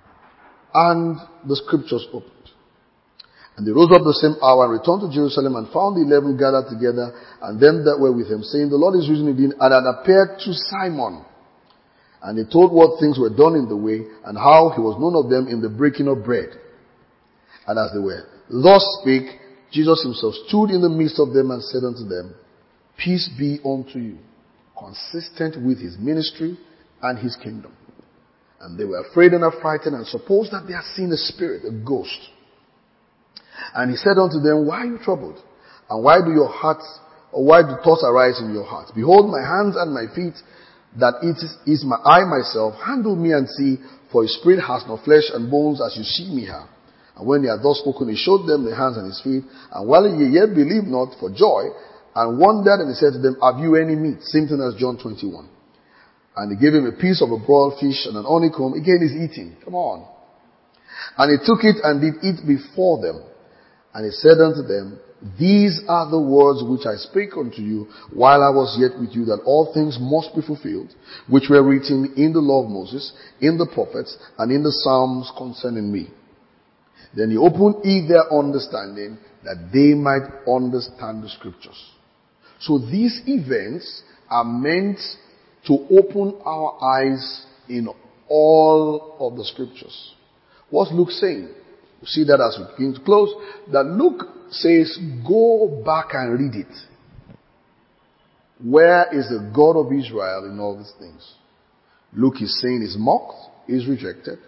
and the scriptures opened. And they rose up the same hour and returned to Jerusalem and found the eleven gathered together and them that were with him, saying, the Lord is risen indeed, and had appeared to Simon. And he told what things were done in the way, and how he was known of them in the breaking of bread. And as they were thus spake, Jesus himself stood in the midst of them and said unto them, peace be unto you, consistent with his ministry and his kingdom. And they were afraid and affrighted, and supposed that they had seen a spirit, a ghost. And he said unto them, why are you troubled? And why do your hearts, or why do thoughts arise in your hearts? Behold my hands and my feet, that it is, is my I myself. Handle me and see, for his spirit has no flesh and bones as you see me have. And when he had thus spoken, he showed them the hands and his feet. And while ye yet believed not for joy, and wondered, and he said to them, have you any meat? Same thing as John twenty-one. And he gave him a piece of a broiled fish and an honeycomb. Again he's eating. Come on. And he took it and did eat before them. And he said unto them, these are the words which I spake unto you while I was yet with you, that all things must be fulfilled, which were written in the law of Moses, in the prophets, and in the Psalms concerning me. Then he opened their understanding, that they might understand the scriptures. So these events are meant to open our eyes in all of the scriptures. What's Luke saying? You see that as we begin to close, that Luke says, go back and read it. Where is the God of Israel in all these things? Luke is saying he's mocked, he's rejected.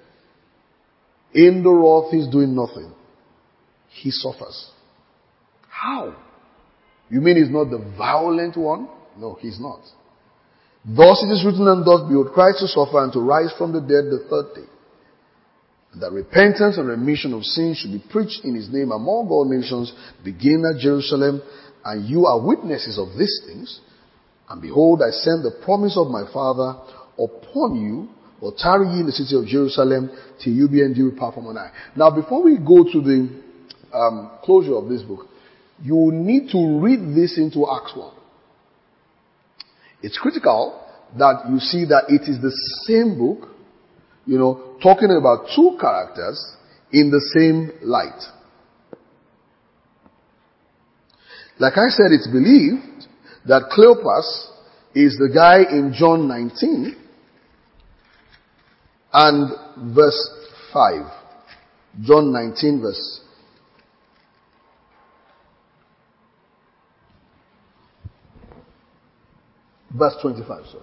In the wrath he's doing nothing. He suffers. How? You mean he's not the violent one? No, he's not. Thus it is written, and thus behold, Christ to suffer and to rise from the dead the third day. And that repentance and remission of sins should be preached in his name among all nations, beginning at Jerusalem. And you are witnesses of these things. And behold, I send the promise of my Father upon you, or tarry ye in the city of Jerusalem, till you be endued with power from on high. Now, before we go to the um, closure of this book, you need to read this into Acts one. It's critical that you see that it is the same book, you know, talking about two characters in the same light. Like I said, it's believed that Cleopas is the guy in John nineteen and verse five. John nineteen verse verse twenty-five, sorry.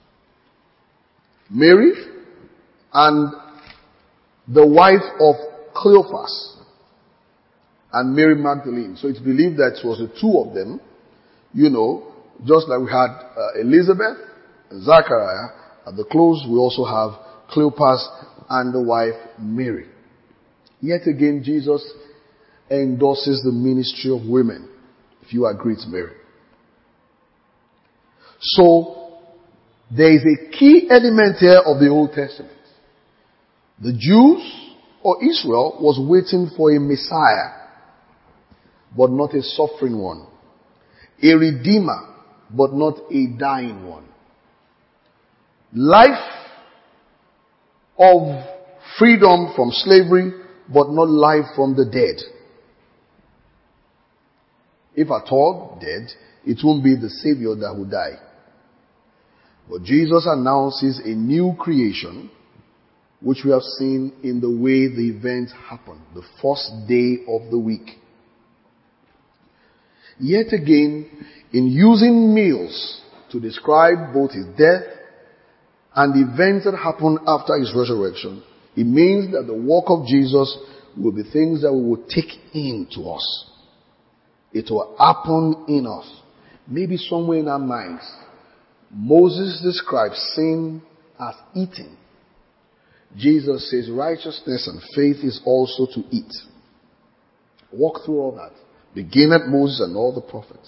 Mary and the wife of Cleophas and Mary Magdalene. So it's believed that it was the two of them, you know, just like we had uh, Elizabeth and Zachariah. At the close, we also have Cleopas and the wife Mary. Yet again, Jesus endorses the ministry of women. If you agree, it's Mary. So, there is a key element here of the Old Testament. The Jews or Israel was waiting for a Messiah, but not a suffering one. A Redeemer, but not a dying one. Life of freedom from slavery, but not life from the dead. If at all dead, it won't be the Savior that will die. But Jesus announces a new creation, which we have seen in the way the event happened, the first day of the week. Yet again, in using meals to describe both his death and the events that happened after his resurrection, it means that the work of Jesus will be things that we will take into us. It will happen in us. Maybe somewhere in our minds, Moses describes sin as eating. Jesus says righteousness and faith is also to eat. Walk through all that. Begin at Moses and all the prophets.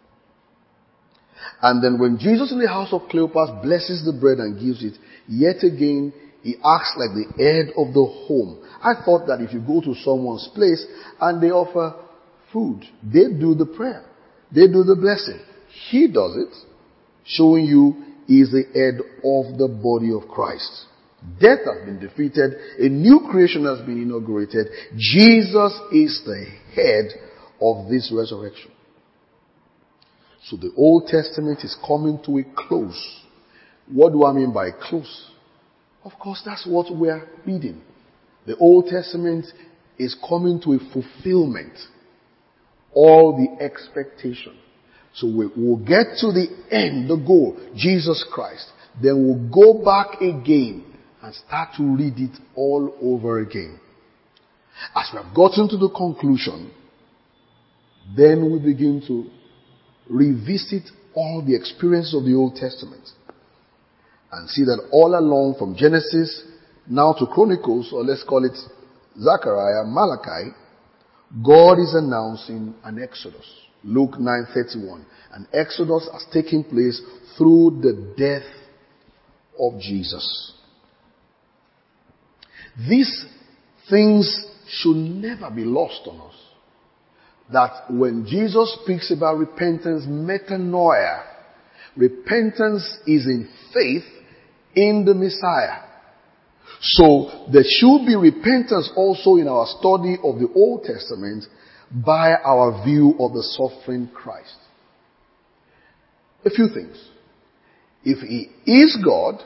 And then when Jesus in the house of Cleopas blesses the bread and gives it, yet again he acts like the head of the home. I thought that if you go to someone's place and they offer food, they do the prayer. They do the blessing. He does it, showing you he is the head of the body of Christ. Death has been defeated. A new creation has been inaugurated. Jesus is the head of this resurrection. So the Old Testament is coming to a close. What do I mean by close? Of course, that's what we're reading. The Old Testament is coming to a fulfillment. All the expectation. So we will get to the end, the goal, Jesus Christ. Then we'll go back again and start to read it all over again. As we have gotten to the conclusion, then we begin to revisit all the experiences of the Old Testament and see that all along from Genesis now to Chronicles, or let's call it Zechariah, Malachi, God is announcing an exodus. Luke nine thirty-one. An exodus has taken place through the death of Jesus. These things should never be lost on us. That when Jesus speaks about repentance, metanoia, repentance is in faith in the Messiah. So there should be repentance also in our study of the Old Testament by our view of the suffering Christ. A few things. If he is God,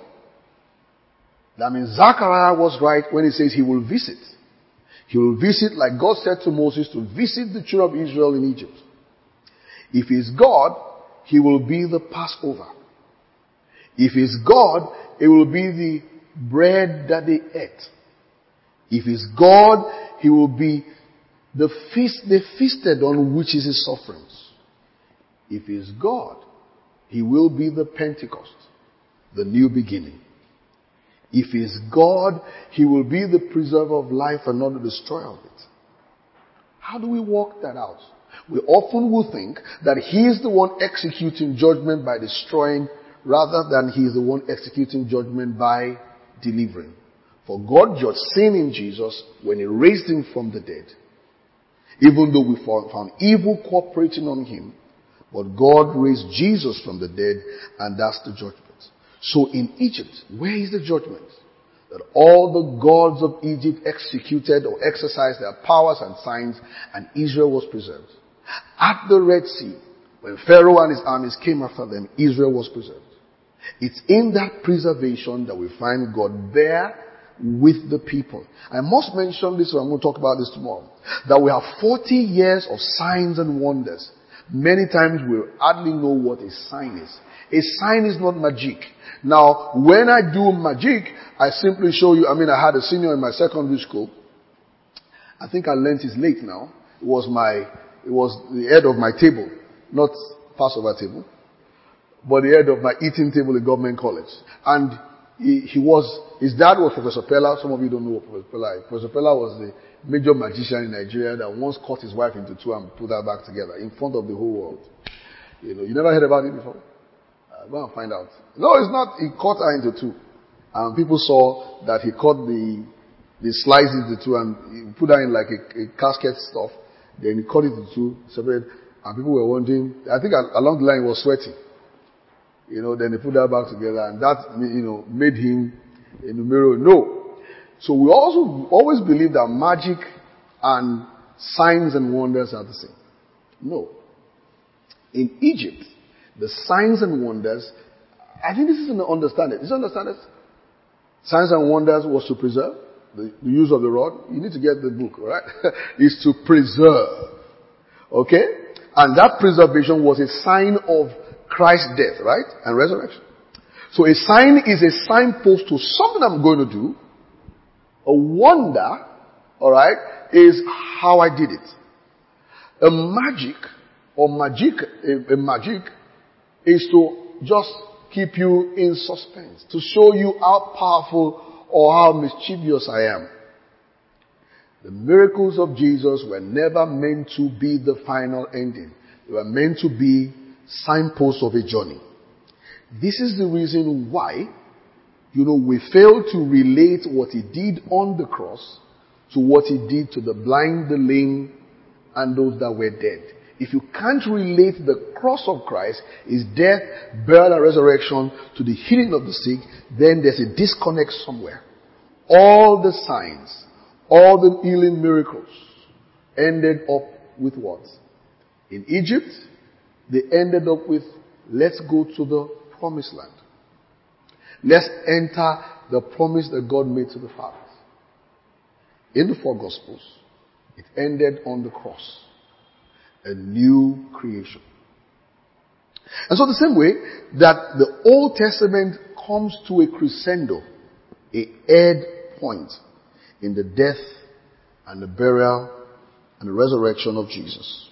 that means Zechariah was right when he says he will visit. He will visit like God said to Moses to visit the children of Israel in Egypt. If he's God, he will be the Passover. If he's God, it will be the bread that they ate. If he's God, he will be the feast they feasted on, which is his sufferings. If he's God, he will be the Pentecost, the new beginning. If he's God, he will be the preserver of life and not the destroyer of it. How do we work that out? We often will think that he is the one executing judgment by destroying rather than he is the one executing judgment by delivering. For God judged sin in Jesus when he raised him from the dead. Even though we found evil cooperating on him, but God raised Jesus from the dead, and that's the judgment. So in Egypt, where is the judgment? That all the gods of Egypt executed or exercised their powers and signs, and Israel was preserved. At the Red Sea, when Pharaoh and his armies came after them, Israel was preserved. It's in that preservation that we find God there with the people. I must mention this, so I'm going to talk about this tomorrow. That we have forty years of signs and wonders. Many times we hardly know what a sign is. A sign is not magic. Now, when I do magic, I simply show you, I mean, I had a senior in my secondary school. I think I learned it late now. It was my, it was the head of my table, not Passover table, but the head of my eating table in government college. And he, he was, his dad was Professor Pella. Some of you don't know what Professor Pella is. Professor Pella was the major magician in Nigeria that once cut his wife into two and put her back together in front of the whole world. You know, you never heard about it before? Uh, go and find out. No, it's not. He cut her into two. And people saw that he cut the, the slices into two and he put her in like a, a casket stuff. Then he cut it into two, separate. And people were wondering, I think along the line he was sweating. You know, then they put that back together and that, you know, made him a numero. No. So we also always believe that magic and signs and wonders are the same. No. In Egypt, the signs and wonders, I think this is an understanding. Did you understand it? Signs and wonders was to preserve the, the use of the rod. You need to get the book, right? Is to preserve. Okay? And that preservation was a sign of Christ's death, right? And resurrection. So a sign is a signpost to something I'm going to do. A wonder, alright, is how I did it. A magic or magic, a, a magic is to just keep you in suspense, to show you how powerful or how mischievous I am. The miracles of Jesus were never meant to be the final ending. They were meant to be signposts of a journey. This is the reason why, you know, we fail to relate what he did on the cross to what he did to the blind, the lame, and those that were dead. If you can't relate the cross of Christ, his death, burial, and resurrection to the healing of the sick, then there's a disconnect somewhere. All the signs, all the healing miracles ended up with what? In Egypt, they ended up with, let's go to the promised land. Let's enter the promise that God made to the fathers. In the four Gospels, it ended on the cross. A new creation. And so the same way that the Old Testament comes to a crescendo, a end point in the death and the burial and the resurrection of Jesus.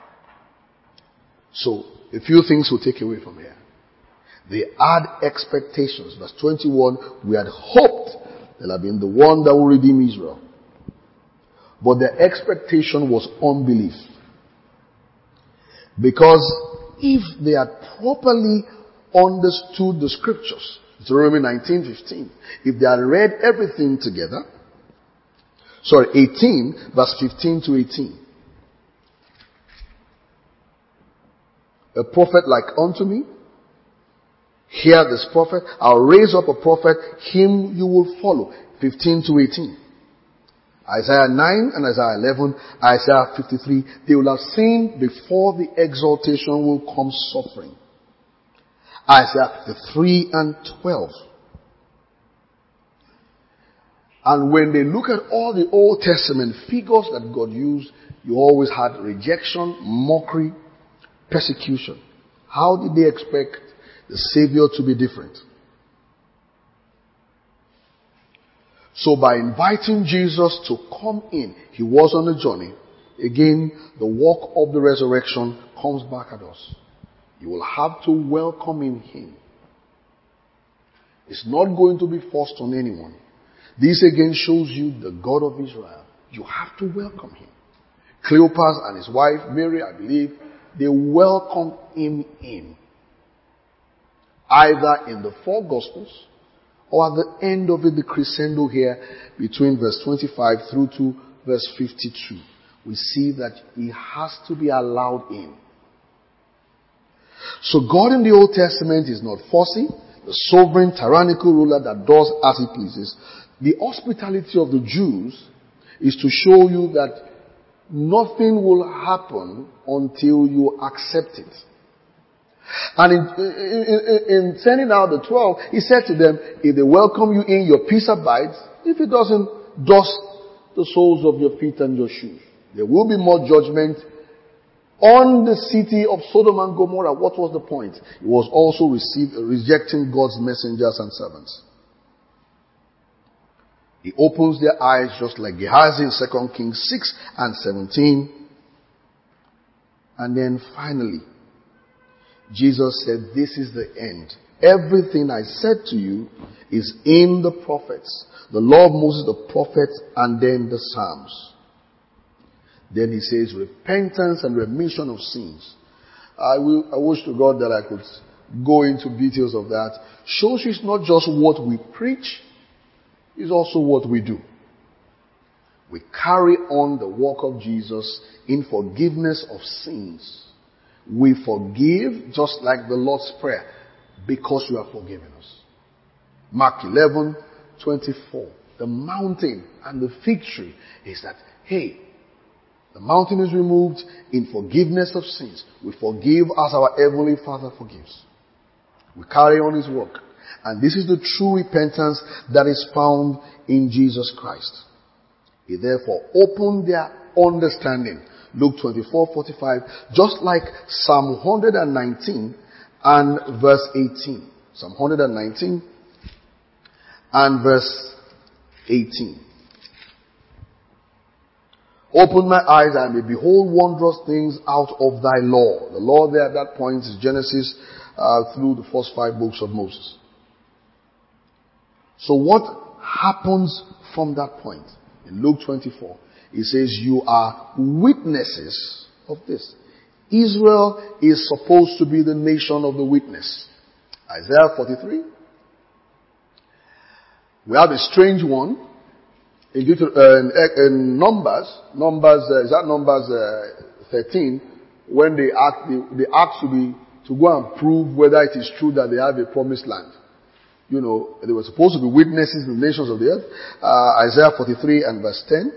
So, a few things we'll take away from here. They had expectations. Verse twenty-one, we had hoped there had been the one that will redeem Israel. But their expectation was unbelief. Because if they had properly understood the scriptures, Deuteronomy nineteen fifteen, if they had read everything together, sorry, eighteen, verse fifteen to eighteen. A prophet like unto me, hear this prophet, I'll raise up a prophet, him you will follow. fifteen to eighteen. Isaiah nine and Isaiah eleven, Isaiah fifty-three, they will have seen before the exaltation will come suffering. Isaiah fifty-three and twelve. And when they look at all the Old Testament figures that God used, you always had rejection, mockery, persecution. How did they expect the Savior to be different? So by inviting Jesus to come in, he was on a journey. Again, the work of the resurrection comes back at us. You will have to welcome in him. It's not going to be forced on anyone. This again shows you the God of Israel. You have to welcome him. Cleopas and his wife, Mary, I believe, they welcomed him in. Either in the four Gospels, or at the end of it, the crescendo here, between verse twenty-five through to verse fifty-two, we see that he has to be allowed in. So God in the Old Testament is not fussy, the sovereign, tyrannical ruler that does as he pleases. The hospitality of the Jews is to show you that nothing will happen until you accept it. And in, in, in sending out the twelve, he said to them, if they welcome you in, your peace abides. If it doesn't, dust the soles of your feet and your shoes. There will be more judgment on the city of Sodom and Gomorrah. What was the point? It was also received, rejecting God's messengers and servants. He opens their eyes just like Gehazi in Second Kings six and seventeen. And then finally, Jesus said, this is the end. Everything I said to you is in the prophets. The law of Moses, the prophets, and then the Psalms. Then he says, repentance and remission of sins. I will, I wish to God that I could go into details of that. Shows you it's not just what we preach, it's also what we do. We carry on the work of Jesus in forgiveness of sins. We forgive just like the Lord's Prayer because you have forgiven us. Mark eleven twenty-four. The mountain and the fig tree is that, hey, the mountain is removed in forgiveness of sins. We forgive as our Heavenly Father forgives. We carry on his work. And this is the true repentance that is found in Jesus Christ. He therefore opened their understanding. Luke twenty-four forty-five, just like Psalm one nineteen and verse eighteen. Psalm one nineteen and verse eighteen. Open my eyes and I may behold wondrous things out of thy law. The law there at that point is Genesis uh, through the first five books of Moses. So what happens from that point. In Luke twenty-four, it says, you are witnesses of this. Israel is supposed to be the nation of the witness. Isaiah forty-three. We have a strange one in, uh, in, in Numbers. Numbers uh, is that Numbers uh, thirteen? When they ask, they, they ask to be to go and prove whether it is true that they have a promised land. You know, they were supposed to be witnesses in the nations of the earth. Uh, Isaiah forty-three and verse ten.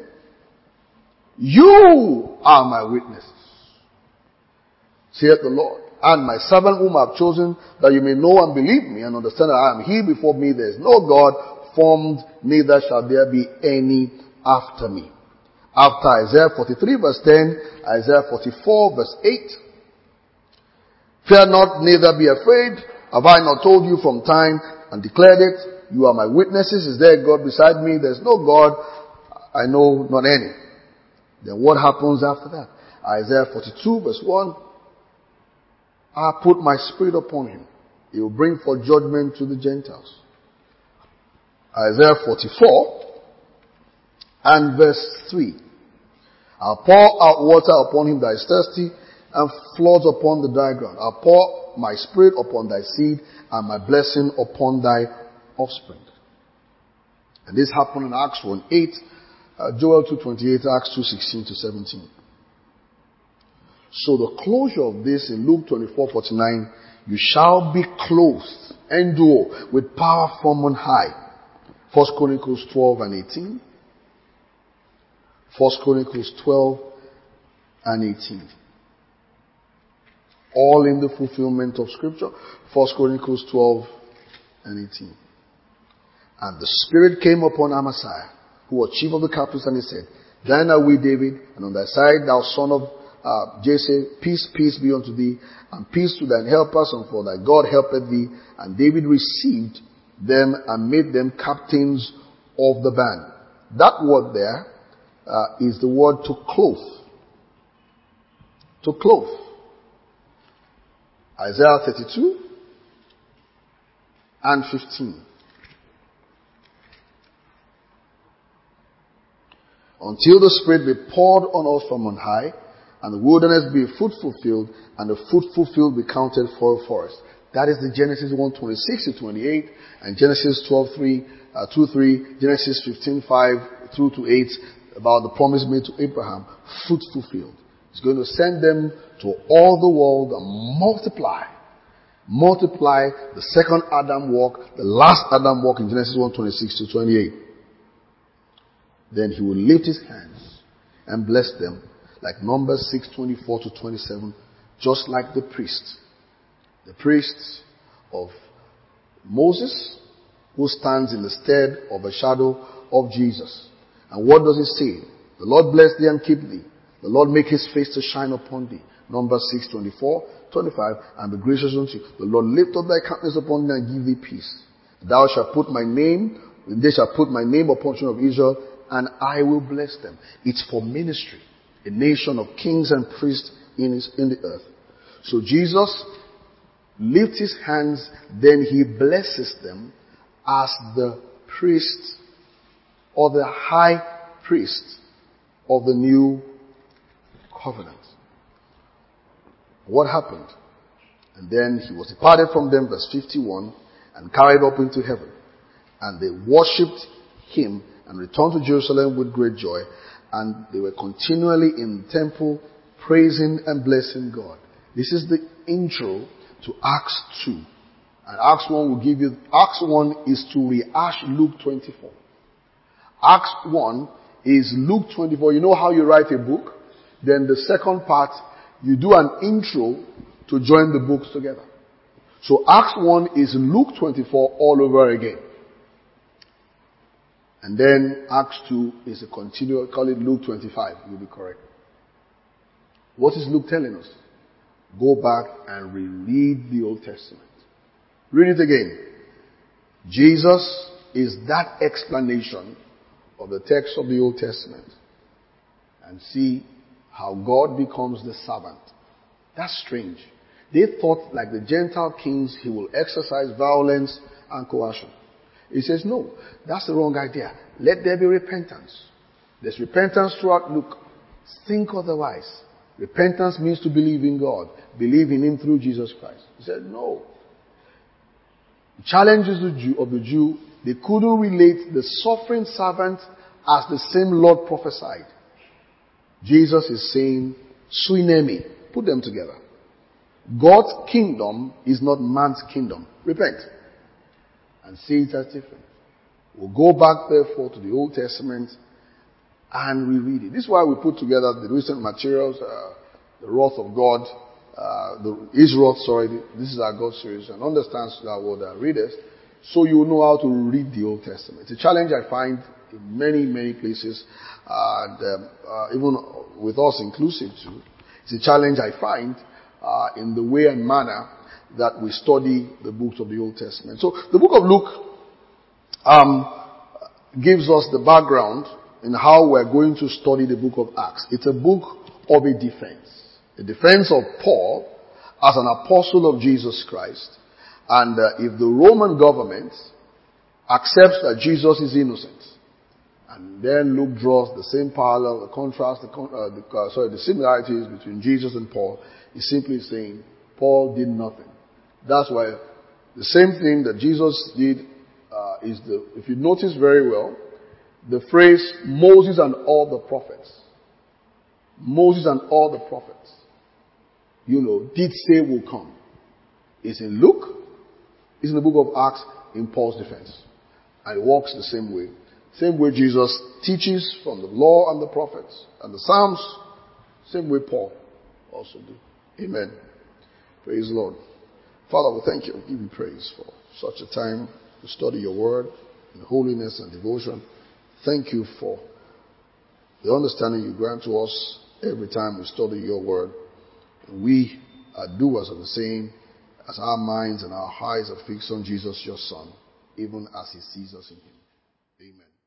You are my witnesses, saith the Lord, and my servant whom I have chosen, that you may know and believe me and understand that I am He. Before me there is no God formed, neither shall there be any after me. After Isaiah forty-three verse ten, Isaiah forty-four verse eight. Fear not, neither be afraid. Have I not told you from time and declared it? You are my witnesses. Is there a God beside me? There is no God. I know not any. Then what happens after that? Isaiah forty-two verse one. I put my spirit upon him. He will bring forth judgment to the Gentiles. Isaiah forty-four and verse three. I'll pour out water upon him that is thirsty, and floods upon the dry ground. I'll pour my spirit upon thy seed, and my blessing upon thy offspring. And this happened in Acts one eight, uh, Joel two twenty-eight, Acts two sixteen to seventeen. So the closure of this in Luke twenty-four forty-nine, you shall be clothed, endure, with power from on high. First Chronicles twelve and eighteen. First Chronicles twelve and eighteen. All in the fulfillment of Scripture. First Chronicles twelve and eighteen. And the Spirit came upon Amaziah, who was chief of the captains, and he said, Thine are we, David, and on thy side, thou son of uh, Jesse, peace, peace be unto thee, and peace to thine helpers, and for thy God helpeth thee. And David received them and made them captains of the band. That word there uh, is the word to clothe. To clothe. Isaiah thirty-two and fifteen. Until the Spirit be poured on us from on high, and the wilderness be a fruitful field, and the fruitful field be counted for a forest. That is the Genesis one twenty-six to twenty-eight, and Genesis twelve three, uh, two three, Genesis fifteen five through to eight, about the promise made to Abraham, fruitful field. He's going to send them to all the world and multiply. Multiply the second Adam walk, the last Adam walk in Genesis one twenty-six to twenty-eight. Then he will lift his hands and bless them, like Numbers six twenty-four to twenty-seven, just like the priest. The priest of Moses, who stands in the stead of a shadow of Jesus. And what does he say? The Lord bless thee and keep thee. The Lord make his face to shine upon thee. Numbers six twenty-four, twenty-five, and be gracious unto you. The Lord lift up thy countenance upon thee and give thee peace. Thou shalt put my name, they shall put my name upon the children of Israel, and I will bless them. It's for ministry. A nation of kings and priests in, his, in the earth. So Jesus lifts his hands, then he blesses them as the priest or the high priest of the new covenant. What happened? And then he was departed from them, verse fifty-one, and carried up into heaven. And they worshipped him and returned to Jerusalem with great joy. And they were continually in the temple praising and blessing God. This is the intro to Acts two. And Acts one will give you, Acts one is to rehash Luke twenty-four. Acts one is Luke twenty-four. You know how you write a book? Then the second part, you do an intro to join the books together. So Acts one is Luke twenty-four all over again. And then Acts two is a continual, call it Luke twenty-five, you'll be correct. What is Luke telling us? Go back and reread the Old Testament. Read it again. Jesus is that explanation of the text of the Old Testament. And see how God becomes the servant. That's strange. They thought, like the Gentile kings, he will exercise violence and coercion. He says, no, that's the wrong idea. Let there be repentance. There's repentance throughout Luke. Think otherwise. Repentance means to believe in God. Believe in Him through Jesus Christ. He said, no. The challenges of the Jew, of the Jew, they couldn't relate the suffering servant as the same Lord prophesied. Jesus is saying, suinemi. Put them together. God's kingdom is not man's kingdom. Repent. And see it as different. We'll go back therefore to the Old Testament and we read it. This is why we put together the recent materials, uh, the wrath of God, uh, the Israel, sorry, this is our God series, and understands that word and readers, so you know how to read the Old Testament. It's a challenge I find in many, many places, and um, uh, even with us inclusive too. It's a challenge I find uh, in the way and manner that we study the books of the Old Testament. So the book of Luke um, gives us the background in how we're going to study the book of Acts. It's a book of a defense. A defense of Paul as an apostle of Jesus Christ. And uh, if the Roman government accepts that Jesus is innocent, and then Luke draws the same parallel, the contrast, the, uh, the uh, sorry, the similarities between Jesus and Paul, is simply saying Paul did nothing. That's why the same thing that Jesus did uh, is the, if you notice very well, the phrase Moses and all the prophets. Moses and all the prophets, you know, did say will come. It's in Luke, it's in the book of Acts, in Paul's defense. And it works the same way. Same way Jesus teaches from the law and the prophets and the Psalms, same way Paul also do. Amen. Praise the Lord. Father, we thank you and give you praise for such a time to study your word in holiness and devotion. Thank you for the understanding you grant to us every time we study your word. And we are doers of the same as our minds and our eyes are fixed on Jesus, your Son, even as he sees us in him. Amen.